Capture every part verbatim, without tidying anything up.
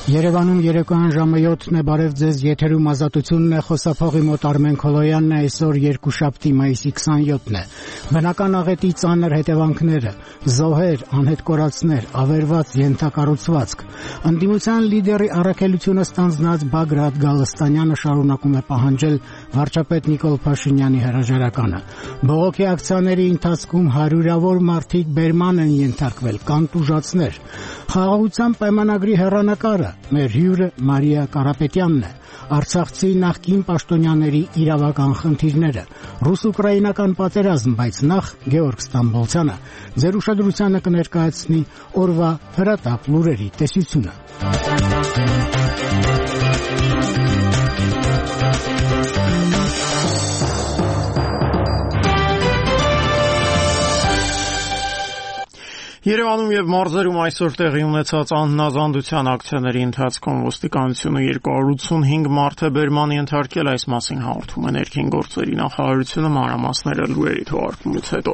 Երևանում երեկոյան ժամը յոթն է, բարև ձեզ, եթերում ազատությունն է, խոսափողի մոտ Արմեն Քոլոյանն է, այսօր երկուշաբթի մայիսի քսաներկուսն է։ Բնական աղետի ծանր հետևանքները, զոհեր, անհետ կորածներ, ավերված ենթակառուցվածք։ Ընդդիմության լիդերի առաքելությունը ստանձնած Բագրատ Գալստանյանը շարունակում է պահանջել վարչապետ Նիկոլ Փաշինյանի հրաժարականը։ Բողոքի ակցիաների ընթացքում հարյուրավոր մարդիկ բերման են ենթարկվել, կան տուժածներ։ Խաղաղության պայմանագրի հեռանկարը մեր հյուրը Մարիա Կարապետյանն է, Արցախցի նախկին պաշտոնյաների իրավական խնդիրները, ռուս-ուկրաինական պատերազմ, բայց նախ Գեորգ Ստամբոլցյանը ձեր ուշադրությանը կներկայացնի օրվա հրատապ լուրերի տեսությունը։ Երևանում եւ մարզերում այսօր տեղի ունեցած անհնազանդության ակցիաների ընթացքում ոստիկանությունը երկու հարյուր ութսունհինգ մարդ է բերման ենթարկել, այս մասին հաղորդում է ներքին գործերի նախարարությունը, մանրամասները լուրերի թողարկումից հետո։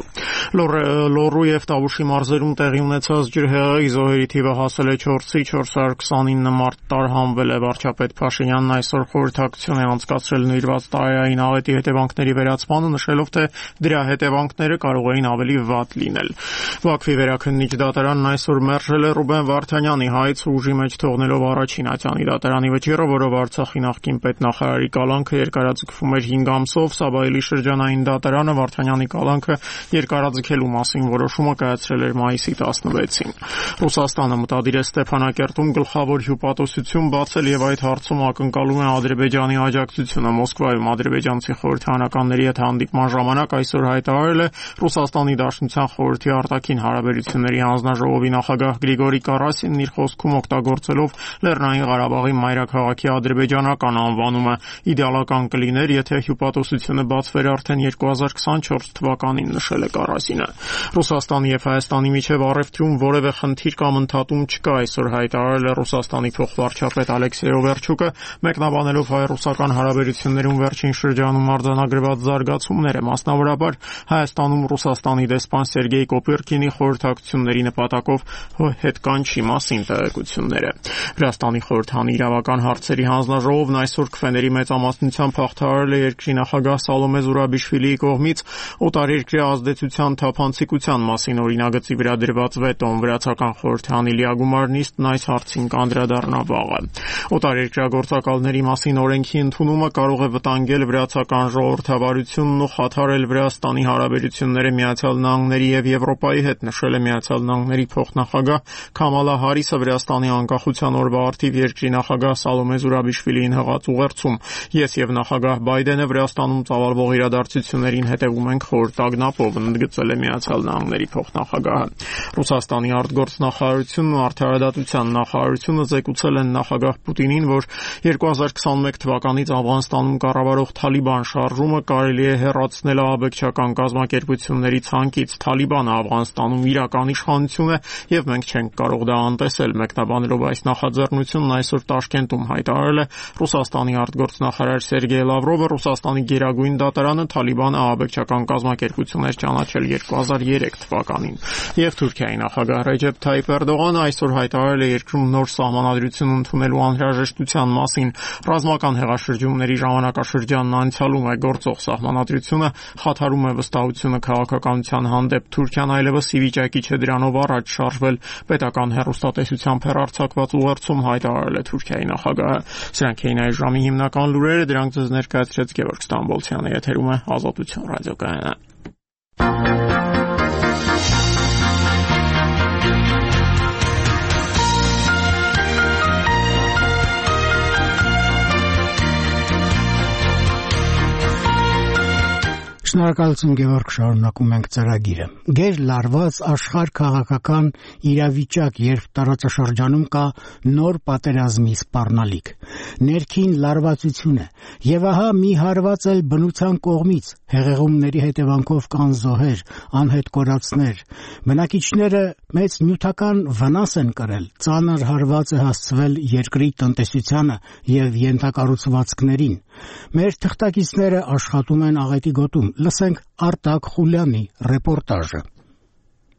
Լոռու եւ Տավուշի մարզերում տեղի ունեցած ջրհեղեղի զոհերի թիվը հասել է չորսի, չորս հարյուր քսանինը մարդ տարհանվել է։ Վարչապետ Փաշինյանն այսօր խորհրդակցություն է անցկացրել նվիրված տարեային աղետի հետևանքների վերացմանը, նշելով, թե դրա հետևանքները կարող էին ավելի վատ լինել։ Բաքվի վերաքննիչ դատարանն այսօր մերժել է Ռուբեն Վարդանյանի հայց ուժի մեջ թողնելով առաջին ատյանի դատարանի վճիռը, որով Արցախի նախկին պետնախարարի կալանքը երկարաձգվում էր հինգ ամսով, Սաբայելի շրջանային դատարանը Վարդանյանի կալանքը երկարաձգելու մասին որոշումը կայացրել էր մայիսի տասնվեցին։ Ռուսաստանը մտադիր է Ստեփանակերտում գլխավոր հյուպատոսություն բացել եւ այդ հարցում ակնկալում է Ադրբեջանի աջակցությունը։ Մոսկվայում ադրբեջանցի խորհրդարանականների հետ հանդիպման ժամանակ այսօր հայտարարել է Ռուսաստանի Դաշնության խորհրդի արտաքին հարաբերությունների հանձնաժողովի նախագահ Գրիգորի Կարասինն իր խոսքում օգտագործելով Լեռնային Ղարաբաղի մայրաքաղաքի ադրբեջանական անվանումը իդեալական կլիներ, եթե հյուպատոսությունը բացվեր արդեն երկու հազար քսանչորս թվականին, նշել է Կարասինը։ Ռուսաստանի եւ Հայաստանի միջև առևտրում որևէ խնդիր կամ ընդհատում չկա, այսօր հայտարարել է Ռուսաստանի փոխվարչապետ Ալեքսեյ Օվերչուկը, մեկնաբանելով հայ-ռուսական հարաբերություններում վերջին շրջանում արձանագրված զարգացումները, մասնավորապես Հայաստանում Ռուսաստանի դեսպան Սերգեյ Կոպիրկինի խորհրդակցությունների նպատակով հետկանչի մասին տեղեկությունները։ Վրաստանի խորհրդանի իրավական հարցերի հանձնաժողովն այսօր քվեների մեծամասնությամբ հաղթահարել է երկրի նախագահ Սալոմե Զուրաբիշվիլիի կողմից օտարերկրյա ազդեցության թափանցիկության մասին օրինագծի վրա դրված վետոն։ Վրացական խորհրդանի լիագումար նիստն այս հարցին կանդրադառնա վաղը։ Օտարերկրյա գործակալների մասին օրենքի ընդունումը կարող է վտանգել վրացական ժողովրդավարությունն ու խաթարել Վրաստանի հարաբերությունները Միացյալ Նահանգների եւ Եվրոպայի հետ, նշել է Միացյալ Նահանգների փոխնախագահ Քամալա Հարիսը Վրաստանի անկախության օրվա առթիվ երկրի նախագահ Սալոմե Զուրաբիշվիլիին հղած ուղերձում։ Ես եւ նախագահ Բայդենը Վրաստանում ծավալվող իրադարձություններին հետևում ենք խորհրդ ակնապով, ընդգծել է Միացյալ Նահանգների փոխնախագահը։ Ռուսաստանի արտգործնախարարությունն ու արդարադատության նախարարությունը զեկուցել են նախագահ Պուտինին, որ երկու հազար քսանմեկ թվականից Աֆղանստանում կառավարող Թալիբան շարժումը կարելի է հեռացնել ահաբեկչական կազմակերպությունների ցանկից։ Թալիբանը Աֆղանստանում իրական իշխանություն է եւ մենք չենք կարող դա անտեսել, մեկնաբանելով այս նախաձեռնությունն այսօր Տաշկենտում հայտարարել է Ռուսաստանի արտգործնախարար Սերգեյ Լավրովը։ Ռուսաստանի գերագույն դատարանը Թալիբանը ահաբեկչական կազմակերպություն էր ճանաչել երկու հազար երեք թվականին։ Եվ Թուրքիայի նախագահ Ռեջեփ Թայիփ Էրդողանը այսօր հայտարարել է երկրում նոր սահմանադրություն ընդունելու անհրաժեշտության մասին։ Ռազմական հեղաշրջումների ժամանակաշրջանն անցյալում է, գործող սահմանադրությունը խաթարում է վստահությունը քաղաքականության հանդեպ։ Թուրքիան այլևս ի վիճակի չէ դրանով առաջ շարժվել, պետական հեռուստատեսությամբ հեռարձակված ուղերձում հայտարարել է Թուրքիայի նախագահը։ Սրանք էին այս ժամի հիմնական լուրերը, դրանք ձեզ ներկայացրեց Գեորգ Ստամբոլցյանը, եթերում է Ազատություն ռադիոկայանը։ Շնորհակալություն Գևորգ, շարունակում ենք ծրագիրը։ Գեր լարված աշխարհ քաղաքական իրավիճակ, երբ տարածաշրջանում կա նոր պատերազմի սպառնալիք, ներքին լարվածություն է, եւ ահա մի հարված էլ բնության կողմից, հեղեղումների հետևանքով կան զոհեր, անհետ կորածներ, բնակիչները մեծ նյութական վնաս են կրել, ծանր հարված է հասցվել երկրի տնտեսությանը եւ ենթակառուցվածքներին։ Մեր թղթակիցները աշխատում են աղետի գոտում։ Լսենք Արտակ Խուլյանի ռեպորտաժը։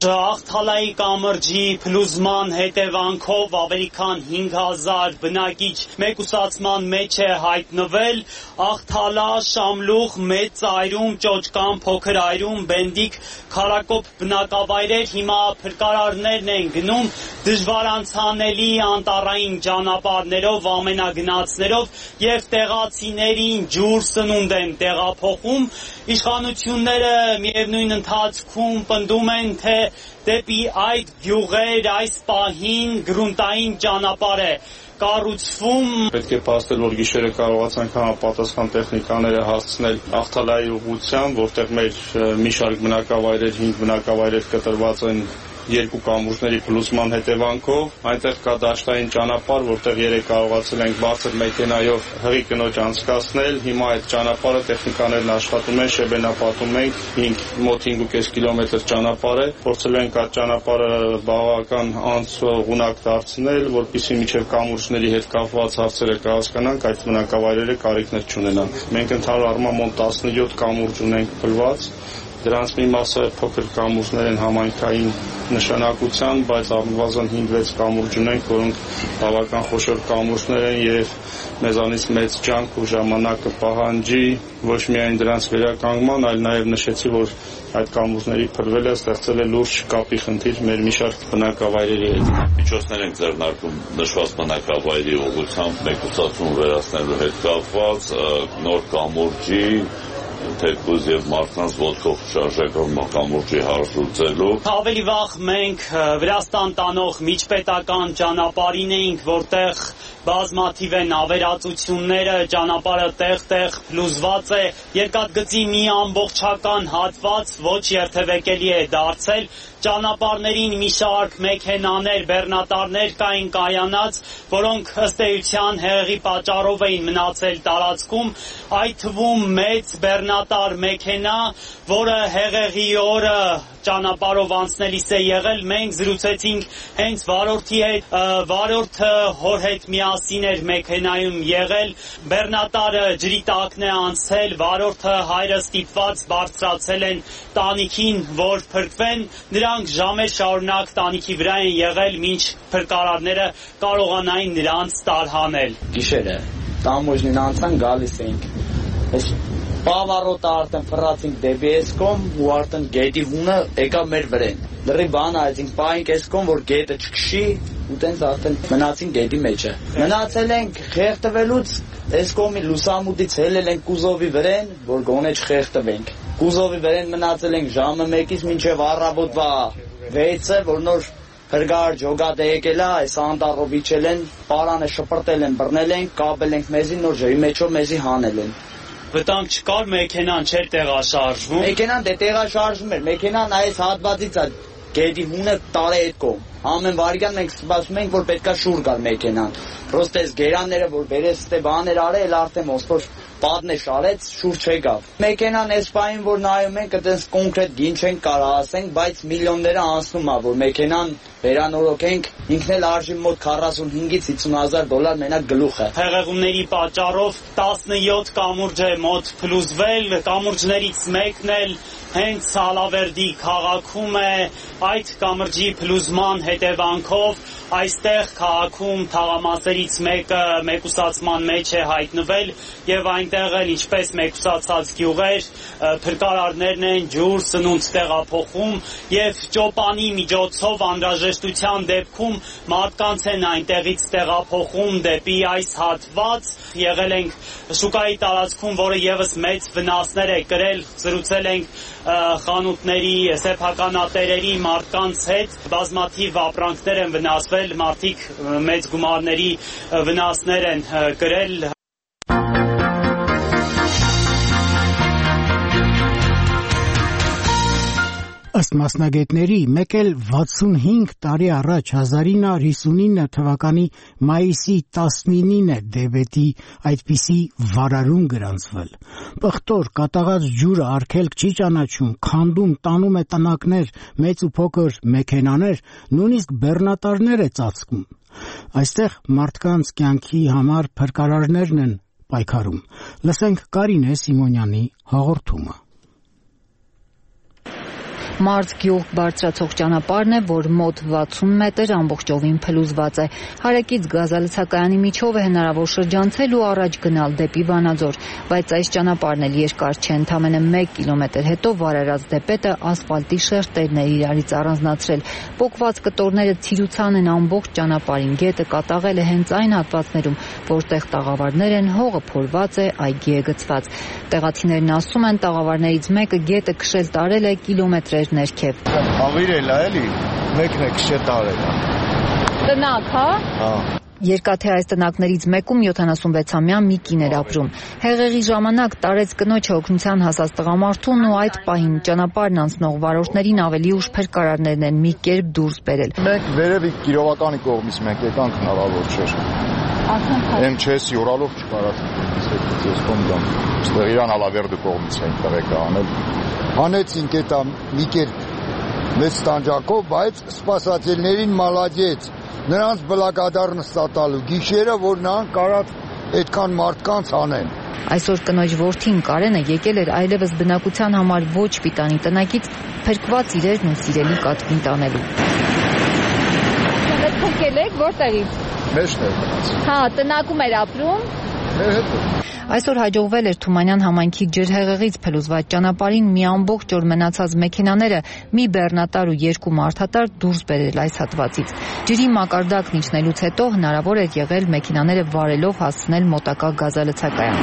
Աղթալայի կամրջի փլուզման հետևանքով ավելի քան հինգ հազար բնակիչ մեկուսացման մեջ է հայտնվել։ Աղթալա, Շամլուխ, Մեծ Ծայրում, Ճոճկան, Փոքր Այրում, Բենդիկ, Քարակոբ բնակավայրեր հիմա փրկարարներն են գնում դժվար անցանելի անտառային ճանապարհներով, ամենագնացներով եւ տեղացիներին ջուր սնունդ են տեղափոխում։ Իշխանությունները միևնույն ընթացքում պնդում են, թե դեպի այդ գյուղեր այս պահին գրունտային ճանապարհ է կառուցվում։ Պետք է փաստել, որ գիշերը կարողացանք համապատասխան տեխնիկաները հասցնել Աղթալայի ուղղությամբ, որտեղ մեր մի շարք բնակավայրեր, հինգ բնակավայրեր կտրված են երկու կամուրջների փլուզման հետևանքով։ Այնտեղ կա դաշտային ճանապարհ, որտեղ երեք կարողացել ենք բարձր մեքենայով հղի կնոջ անցկացնել։ Հիմա այդ ճանապարհը տեխնիկաներն աշխատում են, շեբենապատում ենք մոտ հինգ ու կես կիլոմետր ճանապարհ է։ Փորձելու ենք այդ ճանապարհը բավական անցողունակ դարձնել, որպեսզի մինչև կամուրջների հետ կապված հարցերը կհասկանանք, այդ բնակավայրերը կարիքներ չունենան։ Մենք ընդհանուր առմամբ մոտ տասնյոթ կամուրջ ունենք փլված։ Դրանց մի մասը փոքր կամուրջներ են համայնքային նշանակության, բայց առնվազն հինգ-վեց կամուրջ ունենք, որոնք բավական խոշոր կամուրջներ են եւ մեզանից մեծ ջանք ու ժամանակ կպահանջի ոչ միայն դրանց վերականգնման, այլ նաեւ նշեցի, որ այդ կամուրջների փրվելը ստեղծել է լուրջ կապի խնդիր մեր մի շարք բնակավայրերի հետ։ Միջոցներ ենք ձեռնարկում նշված բնակավայրի ուղղությամբ մեկուսացում վերացնելու հետ կապված, նոր կամուրջի թեկուզ եւ մարդկանց ոտքով շարժական կամուրջի հարցուցելու։ Ավելի վաղ մենք Վրաստան տանող միջպետական ճանապարհին էինք, որտեղ բազմաթիվ են ավերածությունները, ճանապարհը տեղ-տեղ փլուզված է, երկաթգծի մի ամբողջական հատված ոչ երթևեկելի է դարձել, ճանապարհներին մի շարք մեքենաներ, բեռնատարներ կային կայանած, որոնք ըստ էության հեղեղի պատճառով էին մնացել տարածքում, այդ թվում մեծ բեռնատար մեքենա, որը հեղեղի օրը ճանապարհով անցնելիս է եղել, մենք զրուցեցինք հենց վարորդի հետ, վարորդը հոր հետ միասին էր մեքենայում եղել, բեռնատարը ջրի տակն է անցել, վարորդը հայրը ստիպված բարձրացել են տանիքին, որ փրկվեն, նրանք ժամեր շարունակ տանիքի վրա են եղել, մինչ փրկարարները կարողանային նրանց տարհանել։ Գիշերը տամոջնին անցան գալիս էինք, Պավարոտը արդեն ֆռացինք դեպի Էսկոմ ու արդեն գետի հունը եկավ մեր վրեն։ Լրի բան այցինք պայինք Էսկոմ, որ գետը չքշի ու տենց արդեն մնացինք գետի մեջը։ Մնացել ենք խեղդվելուց Էսկոմի լուսամուտից հելել ենք կուզովի վրեն, որ գոնե չխեղդվենք։ Կուզովի վրեն մնացել ենք ժամը մեկից մինչև առավոտվա վեցը, որ նոր Հրգար ջոգատ է եկել է, այս անտառով իջել են, պարանը շպրտել են, բռնել են, կապել ենք մեզի, նոր ջրի մեջով մեզի հանել են։ Վտանգ չկար, մեքենան չէր տեղաշարժվում։ Մեքենան դե տեղաշարժվում էր, մեքենան այս հատվածից է գետի հունը տարե այդ կողմ։ Ամեն վարքյան մենք սպասում ենք, որ պետքա շուր գալ մեքենան։ Պրոստե այս գերանները, որ բերես ստե բաներ արել, արդեն ոսպոր պատն է շարեց, շուր չեկավ։ Մեքենան այս պահին, որ նայում ենք, այդպես կոնկրետ գին չենք կարող ասենք, բայց միլիոնները անցնում է, որ մեքենան վերանորոգենք, ինքն էլ արժի մոտ քառասունհինգից հիսուն հազար դոլար մենակ գլուխը։ Հեղեղումների պատճառով տասնյոթ կամուրջ է մոտ փլուզվել, կամուրջներից մեկն էլ հենց Սալավերդի քաղաքում է, այդ կամրջի փլուզման հետևանքով այստեղ քաղաքում թաղամասերից մեկը մեկուսացման մեջ է հայտնվել եւ այնտեղ էլ ինչպես մեկուսացած գյուղեր փրկարարներն են ջուր սնունդ տեղափոխում եւ ճոպանի միջոցով անհրաժեշտության դեպքում մարդկանց են այնտեղից տեղափոխում դեպի այս հատված։ Եղել ենք շուկայի տարածքում, որը եւս մեծ վնասներ է կրել, զրուցել ենք խանութների, սեփականատերերի մարդկանց հետ, բազմաթիվ ապրանքներ են վնասվել, մարդիկ մեծ գումարների վնասներ են կրել։ Ըստ մասնագետների, մեկ էլ վաթսունհինգ տարի առաջ հազար ինը հարյուր հիսունինը թվականի մայիսի տասնինին է Դեվետի այդպիսի վարարում գրանցվել։ Պղտոր կատաղած ջուրը արգելք չի ճանաչում, քանդում, տանում է տնակներ, մեծ ու փոքր մեքենաներ, նույնիսկ բեռնատարներ է ծածկում։ Այստեղ մարդկանց կյանքի համար փրկարարներն են պայքարում։ Լսենք Կարինե Սիմոնյանի հաղորդումը։ Մարզ գյուղ բարձրացող ճանապարհն է, որ մոտ վաթսուն մետր ամբողջովին փլուզված է։ Հարակից գազալցակայանի միջով է հնարավոր շրջանցել ու առաջ գնալ դեպի Վանաձոր, բայց այս ճանապարհն էլ երկար չէ, ընդամենը մեկ կիլոմետր հետո վարարած դեպետը ասֆալտի շերտերն է իրարից առանձնացրել։ Պոկված կտորները ցիրուցան են ամբողջ ճանապարհին, գետը կատաղել է հենց այն հատվածներում, որտեղ տաղավարներ են, հողը փորված է, այգի է գցված։ Տեղացիներն ասում են, տաղավարներից մեկը գետը քշել տարել է կիլոմետրեր ներքև։ Ավիրել է էլի, մեկն է քշել տարել։ Տնակ, հա։ Հա։ Երկաթե այս տնակներից մեկում յոթանասունվեցամյա մի կին էր ապրում։ Հեղեղի ժամանակ տարեց կնոջը օգնության հասած տղամարդուն ու այդ պահին ճանապարհն անցնող վարորդներին ավելի ուշ փրկարարներն են մի կերպ դուրս բերել։ Մենք վերևի Կիրովականի կողմից մենք եկանք հնարավոր չէր։ Եմ չես յորալով չկարած ես կոմդամ։ Ստեղ իրան հալավերդու կողմից էին տղեկը անել։ Հանեցինք էտա մի կերպ մեծ տանջակով, բայց սպասателներին մալադեց։ Նրանց բլակադար նստատալու գիշերը, որ նրանք կարած այդքան մարդկանց անեն։ Այսօր կնոջ որդին Կարենը եկել էր այլևս բնակության համար ոչ պիտանի տնակից փրկված իրերն ու սիրելի կատվին տանելու։ Դուք փրկել եք որտեղից։ Մեջն էր մնաց։ Հա, տնակում էր ապրում։ Մեր հետ։ Այսօր հաջողվել էր Թումանյան համայնքի ջրհեղեղից փլուզված ճանապարհին մի ամբողջ օր մնացած մեքենաները մի բեռնատար ու երկու մարդատար դուրս բերել այս հատվածից։ Ջրի մակարդակն իջնելուց հետո հնարավոր էր եղել մեքենաները վարելով հասցնել մոտակա գազալցակայան։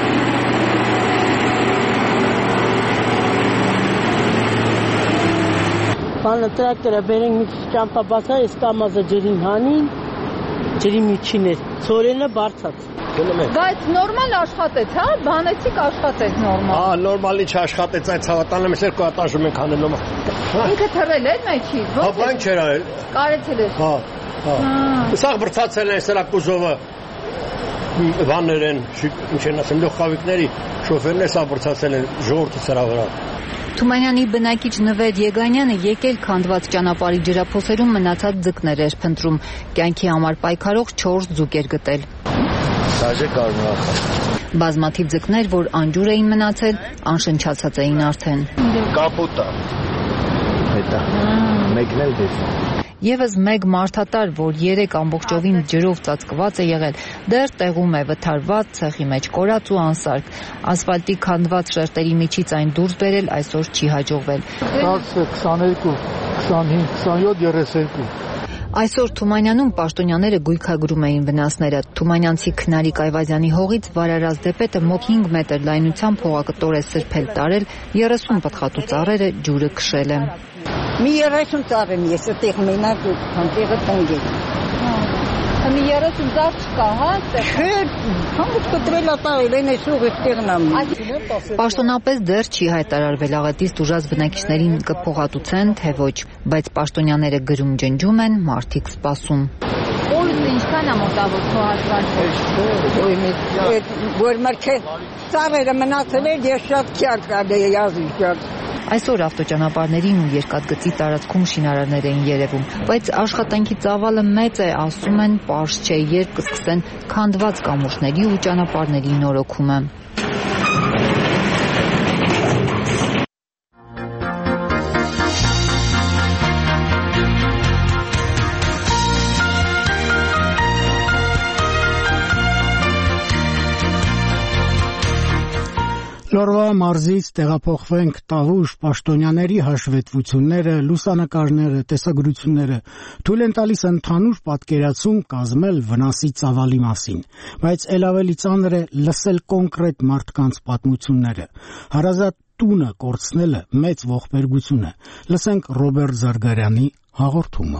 Բանը տրակտորը բերենք մի ճամփաբասա, այս կամազը ջրին հանին, ջրի միջին էր, ծորենը բարձած։ Բայց նորմալ աշխատեց, հա, բանեցիք աշխատեց նորմալ։ Հա, նորմալի չաշխատեց, այդ ցավատանը մեզ երկու հատաժում ենք անելու։ Ինքը թռել էր մեջից։ Հա, բան չէր արել։ Կարեցել էր։ Հա, հա։ Սաղ բրցացել են սրա կուզովը բաներ են, ինչ են ասեմ, լոխավիկների շոֆերն է սաղ բրցացել են ժողովրդի սրա վրա։ Թումանյանի բնակիչ Նվեր Եգանյանը եկել քանդված ճանապարհի ջրափոսերում մնացած ձկներ էր փնտրում, կյանքի համար պայքարող չորս ձուկ էր գտել։ Դաժե կարմրախ։ Բազմաթիվ ձկներ, որ անջուր էին մնացել, անշնչացած էին արդեն։ Կապուտա։ Հետա։ Մեկն էլ դες։ Եվս մեկ մարդատար, որ երեք ամբողջովին ջրով ծածկված է եղել, դեռ տեղում է վթարված, ցեղի մեջ կորած ու անսարք։ Ասֆալտի քանդված շերտերի միջից այն դուրս բերել այսօր չի հաջողվել։ քսաներկու, քսանհինգ, քսանյոթ, երեսներկու։ Այսօր Թումանյանում պաշտոնյաները գույքագրում էին վնասները։ Թումանյանցի Քնարիկ Այվազյանի հողից վարարած դեպետը մոտ հինգ մետր լայնությամբ հողակտոր է սրբել տարել, երեսուն պտղատու ծառերը ջուրը քշել է։ Մի երեսուն ծառ եմ ես, այդտեղ մենակ հանտեղը տնգել։ Մի երեսուն ծառ չկա, հա, այդտեղ։ Չէ, համուտ կտրել ատաղել են այսօղ այդտեղն եմ։ Պաշտոնապես դեռ չի հայտարարվել աղետից տուժած բնակիչներին կփողատուցեն, թե ոչ, բայց պաշտոնյաները գրում ջնջում են, մարդիկ սպասում։ Օրը ինչքան է մոտավոր քո հաշվարկով։ Որ մրգե ծառերը մնացել են, ես շատ քյար կարդեի ազիժ։ Այսօր ավտոճանապարհներին ու երկաթգծի տարածքում շինարարներ էին երևում, բայց աշխատանքի ծավալը մեծ է, ասում են, պարզ չէ, երբ կսկսեն քանդված կամուրջների ու ճանապարհների նորոգումը։ Լորվա մարզից տեղափոխվենք Տավուշ, պաշտոնյաների հաշվետվությունները, լուսանկարները, տեսագրությունները թույլ են տալիս ընդհանուր պատկերացում կազմել վնասի ծավալի մասին, բայց ել ավելի ծանր է լսել կոնկրետ մարդկանց պատմությունները։ Հարազատ տունը կորցնելը մեծ ողբերգություն է։ Լսենք Ռոբերտ Զարգարյանի հաղորդումը։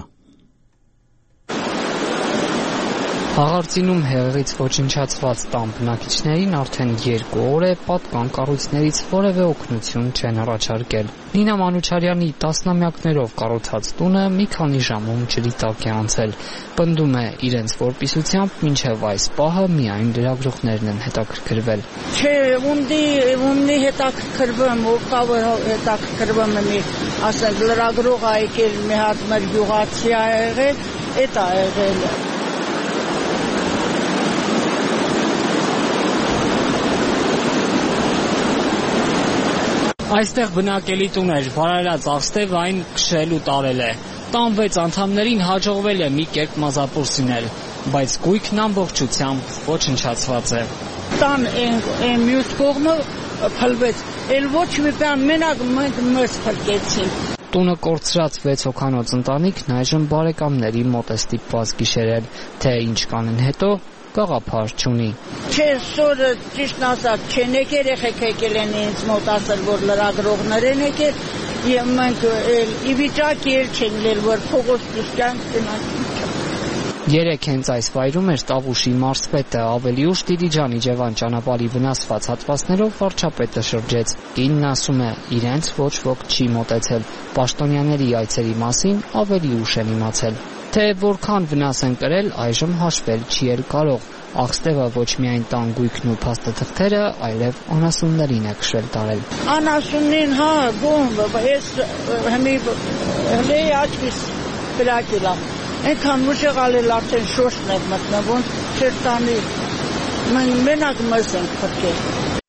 Հաղարծինում հեղեղից ոչնչացված տան բնակիչներին արդեն երկու օր է պատկան կառույցներից որևէ օգնություն չեն առաջարկել։ Նինա Մանուչարյանի տասնամյակներով կառուցած տունը մի քանի ժամում ջրի տակ է անցել։ Պնդում է իրենց որպիսությամբ մինչև այս պահը միայն լրագրողներն են հետաքրքրվել։ Չէ, ունդի, ունդի հետաքրքրվում, ով կա որ հետաքրքրվում է, ասենք լրագրող ա եկել մի հատ մեր գյուղացի ա եղել, էդ ա եղել։ Այստեղ բնակելի տուն էր, վարարած աղստև այն քշել ու տարել է։ Տան վեց անդամներին հաջողվել է մի կերպ մազապուրսինել, բայց գույքն ամբողջությամբ ոչնչացված է։ Տան այն մյուս կողմը փլվեց, էլ ոչ մի բան մենակ մենք մեզ փրկեցին։ Տունը կորցրած վեց հոգանոց ընտանիքն այժմ բարեկամների մոտ է ստիպված գիշերել, թե ինչ կանեն հետո գաղափար չունի։ Չէ, սորը ճիշտ ասած, չեն եկել, երեխեք եկել են ինձ մոտ ասել, որ լրագրողներ են եկել, եւ մենք ի վիճակի էլ չենք ելել, որ փողոց դուրս գանք։ Երեք հենց այս վայրում էր Տավուշի մարզպետը, ավելի ուշ Դիլիջան Իջևան ճանապարհի վնասված հատվածներով վարչապետը շրջեց։ Կինն ասում է, իրենց ոչ ոք չի մոտեցել, պաշտոնյաների այցերի մասին ավելի ուշ են իմացել։ Թե որքան վնաս են կրել, այժմ հաշվել չի էլ կարող։ Աղստևը ոչ միայն տան գույքն ու փաստաթղթերը, այլև անասուններին է քշել տարել։ Անասունին, հա, գոմ, ես հիմի հլե աչքիս բրակիլա։ Այնքան ուժեղալ էլ արդեն շոշն է մտնվում, չէր տանի, մենակ մեզ ենք փրկել։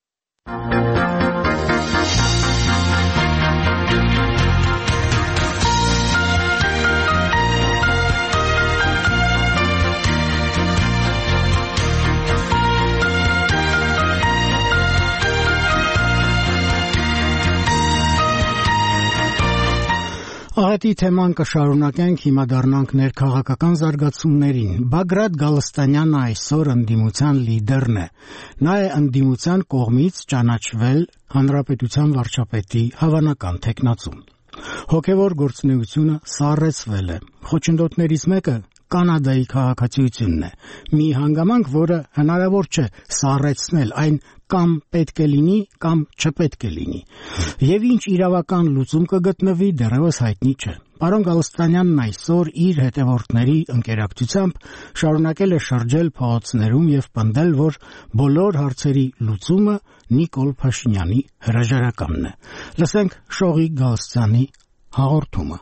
Աղետի թեման կշարունակենք, հիմա դառնանք ներքաղաքական զարգացումներին։ Բագրատ Գալստանյանը այսօր ընդդիմության լիդերն է։ Նա է ընդդիմության կողմից ճանաչվել հանրապետության վարչապետի հավանական թեկնածու։ Հոգևոր գործունեությունը սառեցվել է։ Խոչընդոտներից մեկը Կանադայի քաղաքացիությունն է։ Մի հանգամանք, որը հնարավոր չէ սառեցնել, այն կամ պետք է լինի, կամ չպետք է լինի։ Եվ ինչ իրավական լուծում կգտնվի, դեռևս հայտնի չէ։ Պարոն Գալստանյանն այսօր իր հետևորդների ընկերակցությամբ շարունակել է շրջել փողոցներում եւ պնդել, որ բոլոր հարցերի լուծումը Նիկոլ Փաշինյանի հրաժարականն է։ Լսենք Շողիկ Գալստյանի հաղորդումը։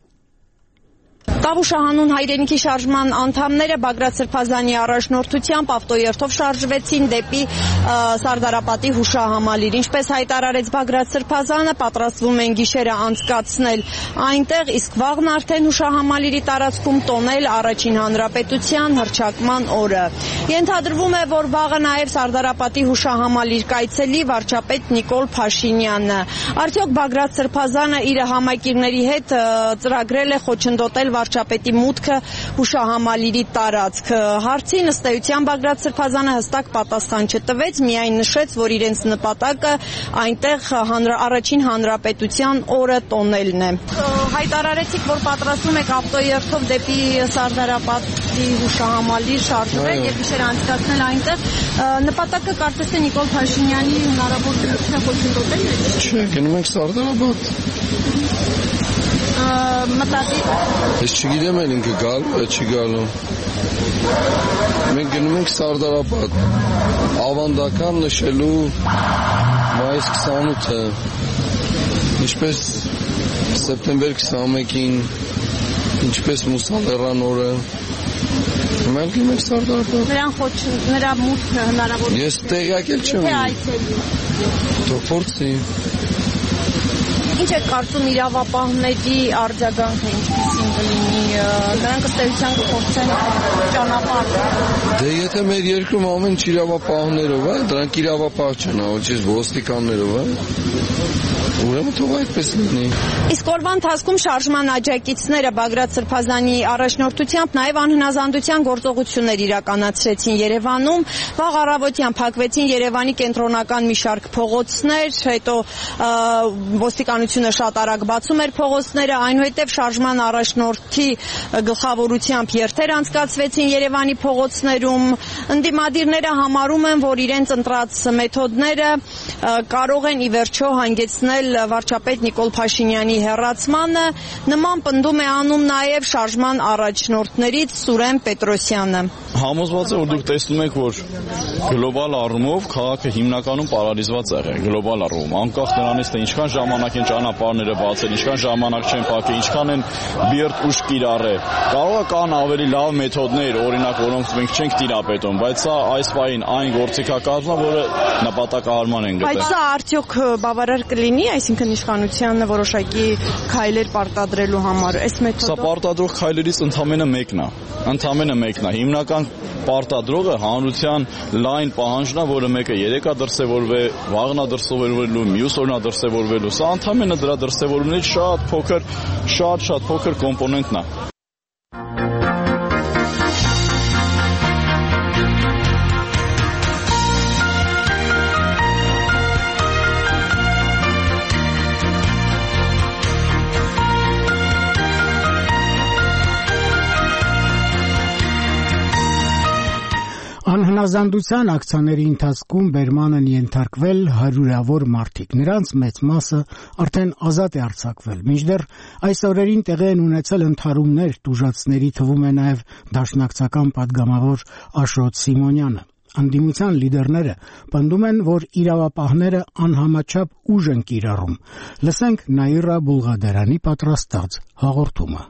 Տավուշահանուն հայրենիքի շարժման անդամները Բագրատ Սրբազանի առաջնորդությամբ ավտոերթով շարժվեցին դեպի Սարդարապատի հուշահամալիր։ Ինչպես հայտարարեց Բագրատ Սրբազանը, պատրաստվում են գիշերը անցկացնել այնտեղ, իսկ վաղն արդեն հուշահամալիրի տարածքում տոնել առաջին հանրապետության հռչակման օրը։ Ենթադրվում է, որ վաղը նաև Սարդարապատի հուշահամալիր կայցելի վարչապետ Նիկոլ Փաշինյանը։ Արդյոք Բագրատ Սրբազանը իր համակիրների հետ ծրագրել է խոչընդոտել վարչապետի մուտքը հուշահամալիրի տարածք։ Հարցին ըստ էության Բագրատ Սրբազանը հստակ պատասխան չտվեց, միայն նշեց, որ իրենց նպատակը այնտեղ առաջին հանրապետության օրը տոնելն է։ Հայտարարեցիք, որ պատրաստվում եք ավտոերթով դեպի Սարդարապատի հուշահամալիր շարժվել եւ գիշեր անցկացնել այնտեղ։ Նպատակը կարծես թե Նիկոլ Փաշինյանի հնարավոր դրությունը խոչընդոտելն է։ Չէ, գնում ենք Սարդարապատ։ Մտածի Ես չգիտեմ էլ ինքը գալու է, չի գալու։ Մենք գնում ենք Սարդարապատ, ավանդական նշելու մայիս քսանութը, ինչպես սեպտեմբեր քսանմեկին, ինչպես Մուսալերան օրը։ Մենք գնում ենք Սարդարապատ։ Նրան խոչ, նրա մուտքը հնարավոր։ Ես տեղյակ էլ չեմ։ Թե այցելի։ Թող փորձի։ Ինչ է կարծում իրավապահների արձագանքը ինչպեսին կլինի, նրանք ըստ էության կփորձեն ճանապարհ։ Դե եթե մեր երկրում ամեն ինչ իրավապահներով է, դրանք իրավապահ չեն, ոչ ոստիկաններով է։ Ուրեմն թող այդպես լինի։ Իսկ օրվա ընթացքում շարժման աջակիցները Բագրատ Սրբազանի առաջնորդությամբ նաև անհնազանդության գործողություններ իրականացրեցին Երևանում։ Վաղ առավոտյան փակվեցին Երևանի կենտրոնական մի շարք փողոցներ, հետո ոստիկանությունը շատ արագ բացում էր փողոցները, այնուհետև շարժման առաջնորդի գլխավորությամբ երթեր անցկացվեցին Երևանի փողոցներում։ Ընդդիմադիրները համարում են, որ իրենց ընտրած մեթոդները կարող են ի վերջո հանգեցնել վարչապետ Նիկոլ Փաշինյանի հեռացմանը։ Նման պնդում է անում նաև շարժման առաջնորդներից Սուրեն Պետրոսյանը։ Համոզված է, որ դուք տեսնում եք, որ գլոբալ առումով քաղաքը հիմնականում պարալիզված է եղել, գլոբալ առումով, անկախ նրանից, թե ինչքան ժամանակ են ճանապարհները բացել, ինչքան ժամանակ չեն փակել, ինչքան են բիրտ ուժ կիրառել։ Կարող է կան ավելի լավ մեթոդներ, օրինակ, որոնց մենք չենք տիրապետում, բայց սա այս պահին այն գործիքակազմն է, որը նպատակահարման են գտել։ Բայց սա արդյոք բավարար կլինի այսինքն իշխանությանը որոշակի քայլեր պարտադրելու համար այս մեթոդը։ Սա պարտադրող քայլերից ընդամենը մեկն է։ Ընդամենը մեկն է։ Հիմնական պարտադրողը հանրության լայն պահանջն է, որը մեկը երեք է դրսևորվել, վաղն է դրսևորվելու, մյուս օրն է դրսևորվելու։ Սա ընդամենը դրա դրսևորումներից շատ փոքր, շատ շատ փոքր կոմպոնենտն է։ Անհնազանդության ակցիաների ընթացքում բերմանն ենթարկվել հարյուրավոր մարդիկ։ Նրանց մեծ մասը արդեն ազատ է արձակվել։ Մինչդեռ այս օրերին տեղի են ունեցել ընդհարումներ, տուժածների թվում է նաև դաշնակցական падգամավոր Աշոտ Սիմոնյանը։ Անդիմության լիդերները պնդում են, որ իրավապահները անհամաչափ ուժ են կիրառում։ Լսենք Նաիրա Բուլղադարյանի պատրաստած հաղորդումը։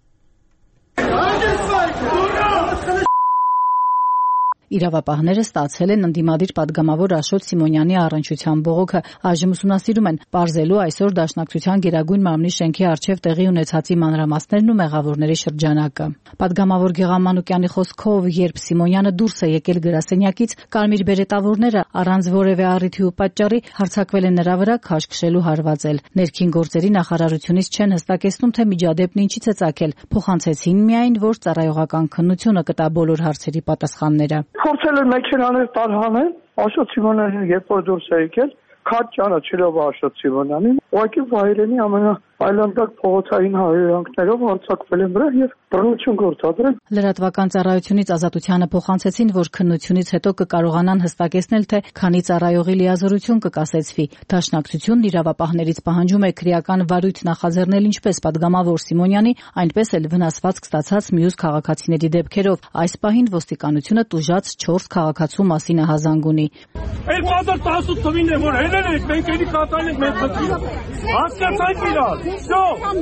Իրավապահները ստացել են ընդդիմադիր падգամավոր Աշոտ Սիմոնյանի առնչության բողոքը, այժմ ուսումնասիրում են պարզելու այսօր Դաշնակցության Գերագույն մարմնի շենքի առջև տեղի ունեցածի մանրամասներն ու մեղավորների շրջանակը։ Падգամավոր Գեղամ խոսքով, երբ Սիմոնյանը դուրս է եկել գրասենյակից, կարմիր բերետավորները առանց որևէ առիթի ու պատճառի հարձակվել են նրա վրա քաշքշելու հարվածել։ Ներքին գործերի նախարարությունից չեն հստակեցնում, թե միջադեպն ինչից է ծագել, փոխանցեցին միայն, որ ծառայողական քննությունը կտա բոլոր հարցերի պատասխանները։ Փորձել են մեքենաներ տարհանել, Աշոտ Սիմոնյանը երբ որ դուրս է եկել, քաջ ճանաչելով Աշոտ Սիմոնյանին, ուղղակի վայրենի ամենաայլանդակ փողոցային հայհոյանքներով հարձակվել են վրա եւ բռնություն գործադրել։ Լրատվական ծառայությունից Ազատությանը փոխանցեցին, որ քննությունից հետո կկարողանան հստակեցնել, թե քանի ծառայողի լիազորություն կկասեցվի։ Դաշնակցությունն իրավապահներից պահանջում է քրեական վարույթ նախաձեռնել ինչպես падգամավոր Սիմոնյանի, այնպես էլ վնասվածք ստացած մյուս քաղաքացիների դեպքերով։ Այս պահին ոստիկանությունը տուժած չորս քաղաքացու մասին ահազանգ ունի։ երկու հազար տասնութ թվին է, որ հելել ենք, մենք էլի կատարել ենք մեր խնդիրը։ Հասկացանք իրար։ Շո։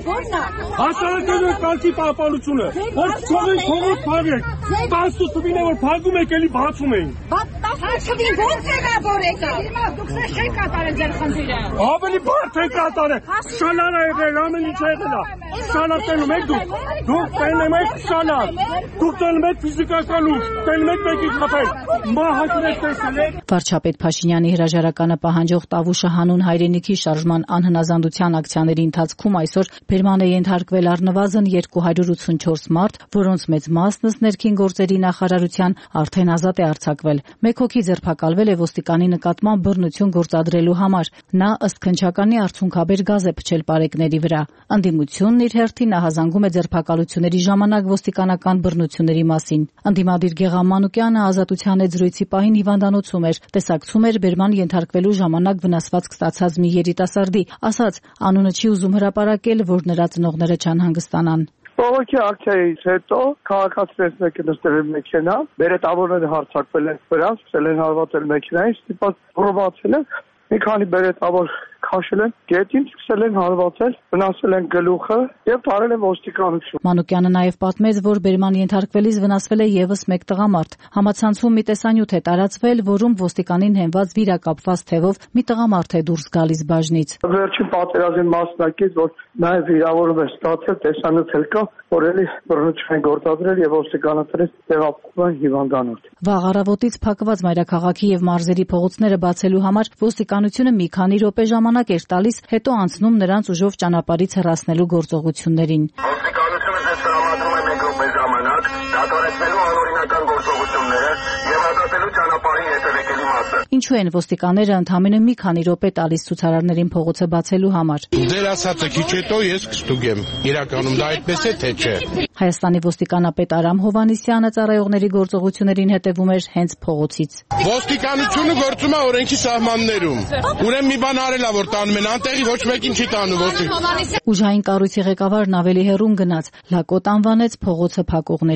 Հասարակական կարգի պահպանությունը, որ չողին փողոց փակեք։ տասնութ թվին է, որ փակում եք, էլի բացում ենք։ տասնութ թվին ո՞նց եղա որ եկա։ Դուք չէ կատարել ձեր խնդիրը։ Ավելի բարդ է կատարել։ Շալար է եղել, ամեն ինչ եղել է։ Շալար տենում եք դուք։ Դուք տենում եք շալար։ Դուք տենում եք ֆիզիկական ուժ, տենում եք մեկի խփել։ Մահացել եք տեսել եք։ Վարչապետ Փաշինյանի հրաժարականը պահանջող Տավուշը հանուն հայրենիքի շարժման անհնազանդության ակցիաների ընթացքում այսօր բերման է ենթարկվել առնվազն երկու հարյուր ութսունչորս մարդ, որոնց մեծ մասն ըստ ներքին գործերի նախարարության արդեն ազատ է արձակվել։ Մեկ հոգի ձերբակալվել է ոստիկանի նկատմամբ բռնություն գործադրելու համար։ Նա ըստ քննչականի արդյունքաբեր գազ է փչել պարեկների վրա։ Անդիմությունն իր հերթին ահազանգում է ձերբակալությունների ժամանակ ոստիկանական բռնությունների մասին։ Անդիմադիր Գեղամ Մանուկյանը Ազատության հետ զրույցի պահին հիվանդանոցում էր, տեսակցում էր բերման ենթարկվելու ժամանակ վնասվածք ստացած մի երիտասարդի, ասաց, անունը չի ուզում հրապարակել, որ նրա ծնողները չանհանգստանան։ Բողոքի ակցիայից հետո քաղաքացիներից մեկը նստել է մեքենա, բերետավորները հարձակվել են վրա, սկսել են հարվածել մեքենային, ստիպած ռոբացել են, մի քանի բերետավոր քաշել են գետին, սկսել են հարվածել, վնասել են գլուխը եւ տարել են ոստիկանություն։ Մանուկյանը նաեւ պատմեց, որ բերման ենթարկվելիս վնասվել է եւս մեկ տղամարդ։ Համացանցում մի տեսանյութ է տարածվել, որում ոստիկանին հենված վիրակապված թևով մի տղամարդ է դուրս գալիս բաժնից։ Վերջին պատերազմի մասնակից, որ նաեւ վիրավորում է ստացել, տեսանյութ էլ կա, որ էլի բռնություն են գործադրել եւ ոստիկանությունից տեղափոխվել հիվանդանոց։ Վաղ առավոտից փակված մայրաքաղաքի եւ մարզերի փողոցները բացելու համար ոստիկանությունը մի քանի րոպե ժամանակ էր տալիս, հետո անցնում նրանց ուժով ճանապարհից հեռացնելու գործողություններին։ Ոստիկանությունը ձեզ տրամադրում է մեկ րոպե ժամանակ դադարեցնելու անօրինական գործողությունները եւ ազատելու ճանապարհի հետևեկելի մասը։ Ինչու են ոստիկանները ընդամենը մի քանի րոպե տալիս ցուցարարներին փողոցը բացելու համար։ Ձեր ասածը քիչ հետո ես կստուգեմ, իրականում դա այդպես է թե չէ։ Հայաստանի ոստիկանապետ Արամ Հովհաննիսյանը ծառայողների գործողություններին հետևում էր հենց փողոցից։ Ոստիկանությունը գործում է օրենքի սահմաններում։ Ուրեմն մի բան արել է, որ տանում են, անտեղի ոչ մեկին չի տանում ոստիկանությունը։ Ուժային կառույցի ղեկավարն ավելի հեռուն գնաց, լակոտ անվանեց փողոցը փակողներին։